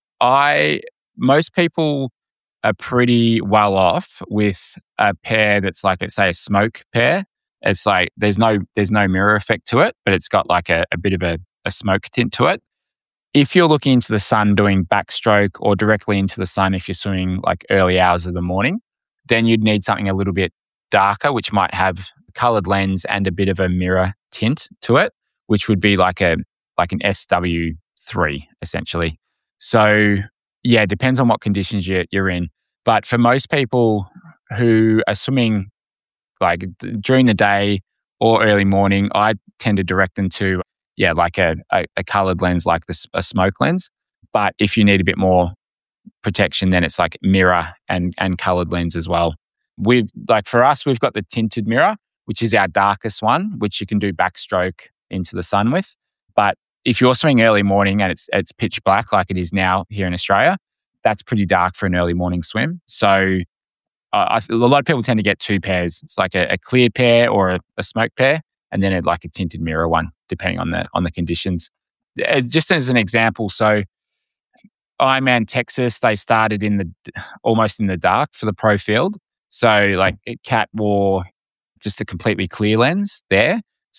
I, most people are pretty well off with a pair that's like, let's say a smoke pair. It's like, there's no, there's no mirror effect to it, but it's got like a, a bit of a, a smoke tint to it. If you're looking into the sun doing backstroke or directly into the sun, if you're swimming like early hours of the morning, then you'd need something a little bit darker, which might have a coloured lens and a bit of a mirror tint to it, which would be like a like an S W three essentially. So yeah, it depends on what conditions you're, you're in. But for most people who are swimming like d- during the day or early morning, I tend to direct them to yeah, like a, a, a coloured lens, like this, a smoke lens. But if you need a bit more protection, then it's like mirror and and coloured lens as well. We've like for us, we've got the tinted mirror, which is our darkest one, which you can do backstroke into the sun with. But if you're swimming early morning and it's it's pitch black like it is now here in Australia, that's pretty dark for an early morning swim. So uh, I, a lot of people tend to get two pairs. It's like a, a clear pair or a, a smoke pair, and then a, like a tinted mirror one, depending on the on the conditions. As, just as an example, so Ironman Texas, they started in the almost in the dark for the pro field. So like Kat wore just a completely clear lens there.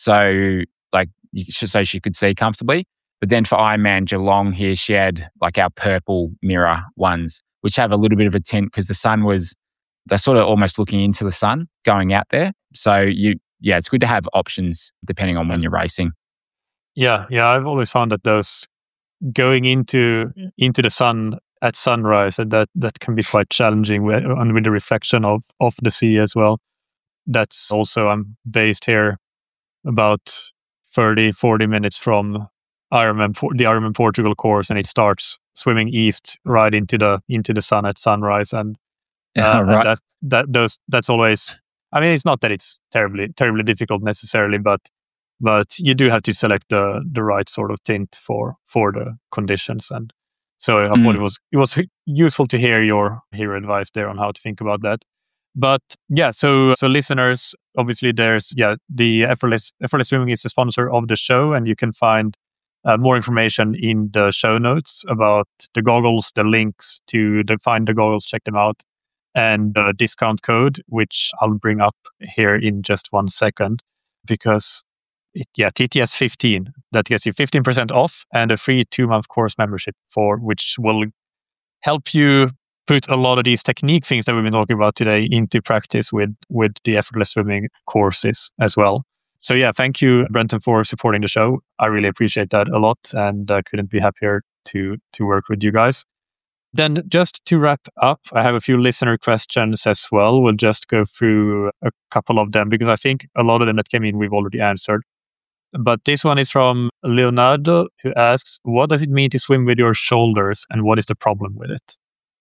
So like you should so she could see comfortably. But then for Ironman Geelong here, she had like our purple mirror ones, which have a little bit of a tint because the sun was, they're sort of almost looking into the sun going out there. So you, yeah, it's good to have options depending on when you're racing. Yeah, yeah, I've always found that those going into into the sun at sunrise, and that that can be quite challenging with, and with the reflection of of the sea as well. That's also, I'm based here about thirty, forty minutes from Ironman, the Ironman Portugal course, and it starts swimming east right into the into the sun at sunrise, and, uh, right. and that that those that's always. I mean, it's not that it's terribly terribly difficult necessarily, but but you do have to select the the right sort of tint for for the conditions. And so I Mm. thought it was it was useful to hear your hear advice there on how to think about that. But yeah, so so listeners, obviously there's yeah the effortless effortless swimming is the sponsor of the show, and you can find uh, more information in the show notes about the goggles, the links to the find the goggles, check them out, and the discount code, which I'll bring up here in just one second, because it, yeah, T T S fifteen, that gets you fifteen percent off and a free two month course membership for which will help you put a lot of these technique things that we've been talking about today into practice with with the effortless swimming courses as well. So yeah, thank you, Brenton, for supporting the show. I really appreciate that a lot, and I uh, couldn't be happier to to work with you guys. Then just to wrap up, I have a few listener questions as well. We'll just go through a couple of them because I think a lot of them that came in we've already answered. But this one is from Leonardo, who asks, what does it mean to swim with your shoulders, and what is the problem with it?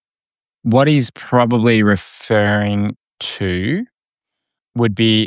What he's probably referring to would be,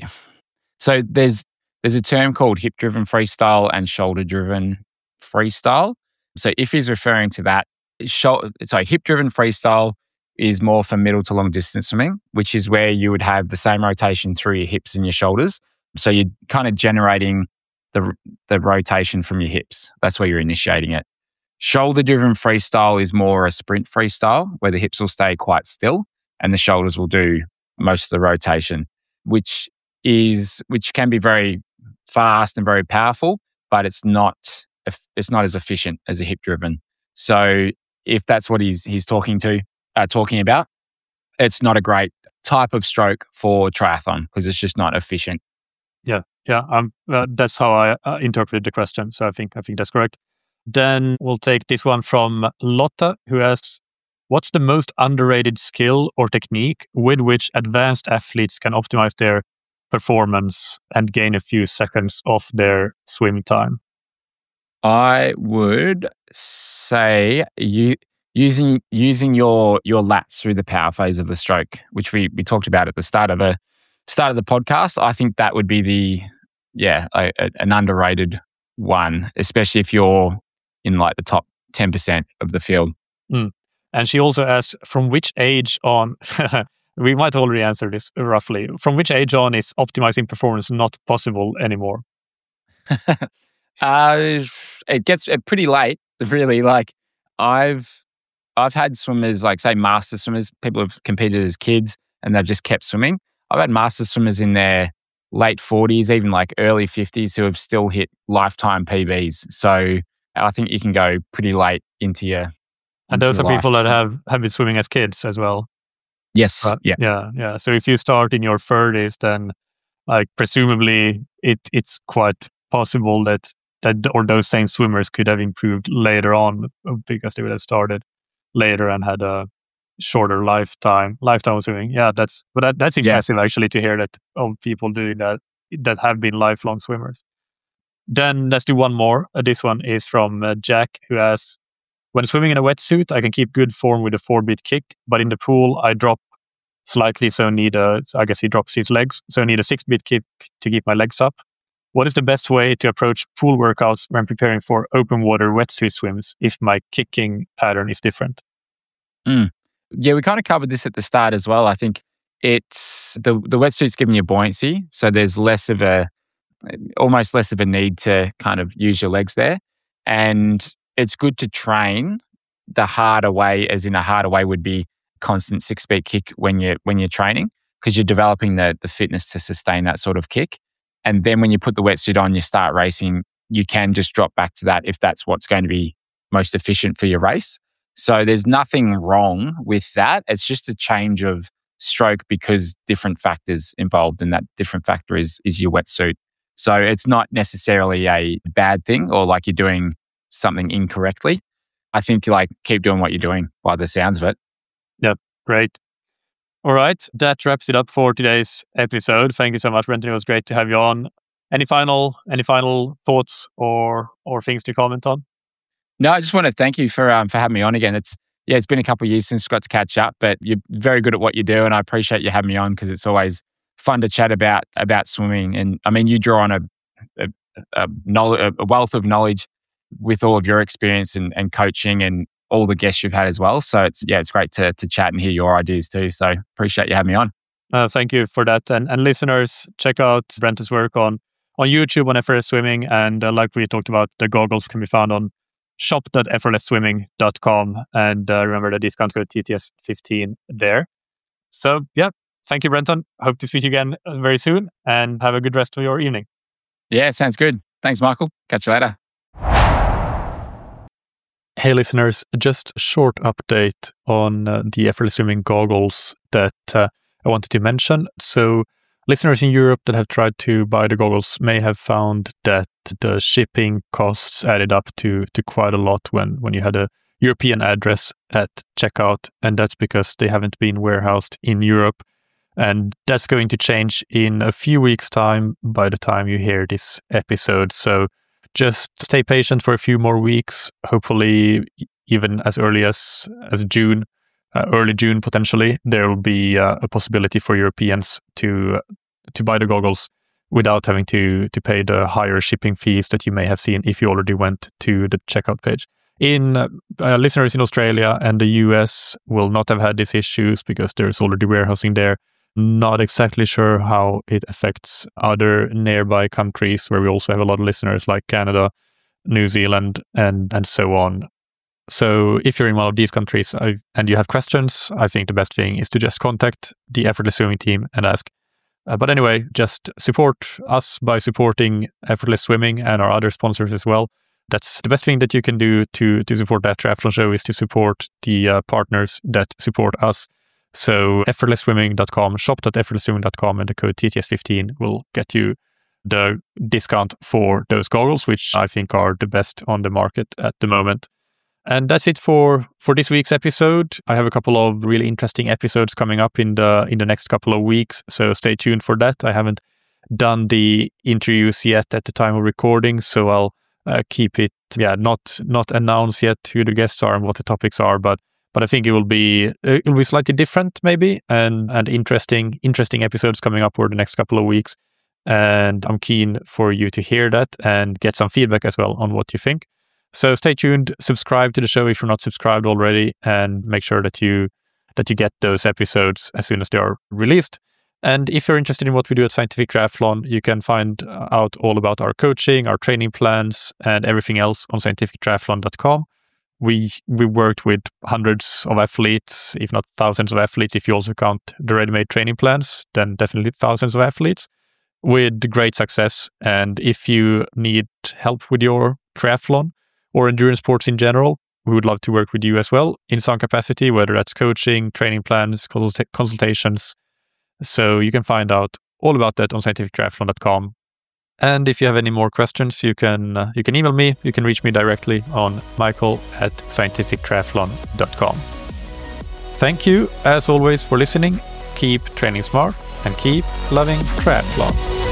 so there's there's a term called hip-driven freestyle and shoulder-driven freestyle. So if he's referring to that, shoulder, sorry, hip-driven freestyle is more for middle to long distance swimming, which is where you would have the same rotation through your hips and your shoulders. So you're kind of generating the the rotation from your hips. That's where you're initiating it. Shoulder-driven freestyle is more a sprint freestyle where the hips will stay quite still and the shoulders will do most of the rotation, which is which can be very fast and very powerful, but it's not it's not as efficient as a hip-driven. So if that's what he's he's talking to uh, talking about, it's not a great type of stroke for triathlon because it's just not efficient. Yeah, yeah, um, uh, that's how I uh, interpreted the question. So I think I think that's correct. Then we'll take this one from Lotta, who asks, what's the most underrated skill or technique with which advanced athletes can optimize their performance and gain a few seconds off their swim time? I would say you using using your your lats through the power phase of the stroke, which we, we talked about at the start of the start of the podcast. I think that would be the yeah a, a, an underrated one, especially if you're in like the top ten percent of the field. Mm. And she also asked, from which age on, we might already answer this roughly, from which age on is optimizing performance not possible anymore? uh, it gets pretty late, really. Like I've I've had swimmers, like say master swimmers, people have competed as kids and they've just kept swimming. I've had master swimmers in their late forties, even like early fifties, who have still hit lifetime P Bs. So I think you can go pretty late into your And those are people that have, have been swimming as kids as well. Yes. Uh, yeah. Yeah. Yeah. So if you start in your thirties, then like presumably it it's quite possible that that or those same swimmers could have improved later on because they would have started later and had a shorter lifetime lifetime of swimming. Yeah, that's but that, that's Yeah. impressive actually to hear that of people doing that that have been lifelong swimmers. Then let's do one more. Uh, this one is from uh, Jack, who asks, when swimming in a wetsuit, I can keep good form with a four-beat kick, but in the pool, I drop slightly, so need a, so I guess he drops his legs, so I need a six-beat kick to keep my legs up. What is the best way to approach pool workouts when preparing for open water wetsuit swims if my kicking pattern is different? Mm. Yeah, we kind of covered this at the start as well. I think it's the the wetsuit's giving you buoyancy, so there's less of a almost less of a need to kind of use your legs there. And it's good to train the harder way, as in a harder way would be constant six beat kick when you're when you're training, because you're developing the the fitness to sustain that sort of kick. And then when you put the wetsuit on, you start racing, you can just drop back to that if that's what's going to be most efficient for your race. So there's nothing wrong with that. It's just a change of stroke because different factors involved, and that different factor is is your wetsuit. So it's not necessarily a bad thing or like you're doing something incorrectly. I think like keep doing what you're doing by the sounds of it. Yep, great. All right, that wraps it up for today's episode. Thank you so much, Brenton. It was great to have you on. Any final any final thoughts or or things to comment on? No, I just want to thank you for um, for having me on again. It's yeah, it's been a couple of years since we got to catch up, but you're very good at what you do, and I appreciate you having me on because it's always fun to chat about about swimming. And I mean, you draw on a a, a, knowledge, a wealth of knowledge with all of your experience and, and coaching and all the guests you've had as well. So it's yeah, it's great to to chat and hear your ideas too. So appreciate you having me on. Uh, thank you for that. And and listeners, check out Brenton's work on on YouTube on Effortless Swimming. And uh, like we talked about, the goggles can be found on shop dot effortless swimming dot com. And uh, remember the discount code T T S fifteen there. So yeah, thank you, Brenton. Hope to speak to you again very soon and have a good rest of your evening. Yeah, sounds good. Thanks, Michael. Catch you later. Hey listeners, just a short update on uh, the Effortless Swimming goggles that uh, I wanted to mention. So listeners in Europe that have tried to buy the goggles may have found that the shipping costs added up to to quite a lot when, when you had a European address at checkout, and that's because they haven't been warehoused in Europe. And that's going to change in a few weeks' time by the time you hear this episode. So just stay patient for a few more weeks, hopefully even as early as, as June, uh, early June potentially, there will be uh, a possibility for Europeans to uh, to buy the goggles without having to to pay the higher shipping fees that you may have seen if you already went to the checkout page. In uh, uh, listeners in Australia and the U S will not have had these issues because there's already warehousing there. Not exactly sure how it affects other nearby countries where we also have a lot of listeners like Canada, New Zealand, and and so on. So if you're in one of these countries I've, and you have questions, I think the best thing is to just contact the Effortless Swimming team and ask. Uh, but anyway, just support us by supporting Effortless Swimming and our other sponsors as well. That's the best thing that you can do to to support that triathlon show, is to support the uh, partners that support us. So effortless swimming dot com, shop dot effortless swimming dot com, and the code T T S fifteen will get you the discount for those goggles, which I think are the best on the market at the moment. And that's it for, for this week's episode. I have a couple of really interesting episodes coming up in the in the next couple of weeks, so stay tuned for that. I haven't done the interviews yet at the time of recording, so I'll uh, keep it, yeah, not not announced yet who the guests are and what the topics are, but But I think it will be it will be slightly different, maybe, and and interesting interesting episodes coming up over the next couple of weeks. And I'm keen for you to hear that and get some feedback as well on what you think. So stay tuned, subscribe to the show if you're not subscribed already, and make sure that you that you get those episodes as soon as they are released. And if you're interested in what we do at Scientific Triathlon, you can find out all about our coaching, our training plans, and everything else on scientific triathlon dot com. We we worked with hundreds of athletes, if not thousands of athletes. If you also count the ready-made training plans, then definitely thousands of athletes with great success. And if you need help with your triathlon or endurance sports in general, we would love to work with you as well in some capacity, whether that's coaching, training plans, consult- consultations. So you can find out all about that on scientific triathlon dot com. And if you have any more questions, you can uh, you can email me. You can reach me directly on michael at scientific triathlon dot com. Thank you, as always, for listening. Keep training smart and keep loving triathlon.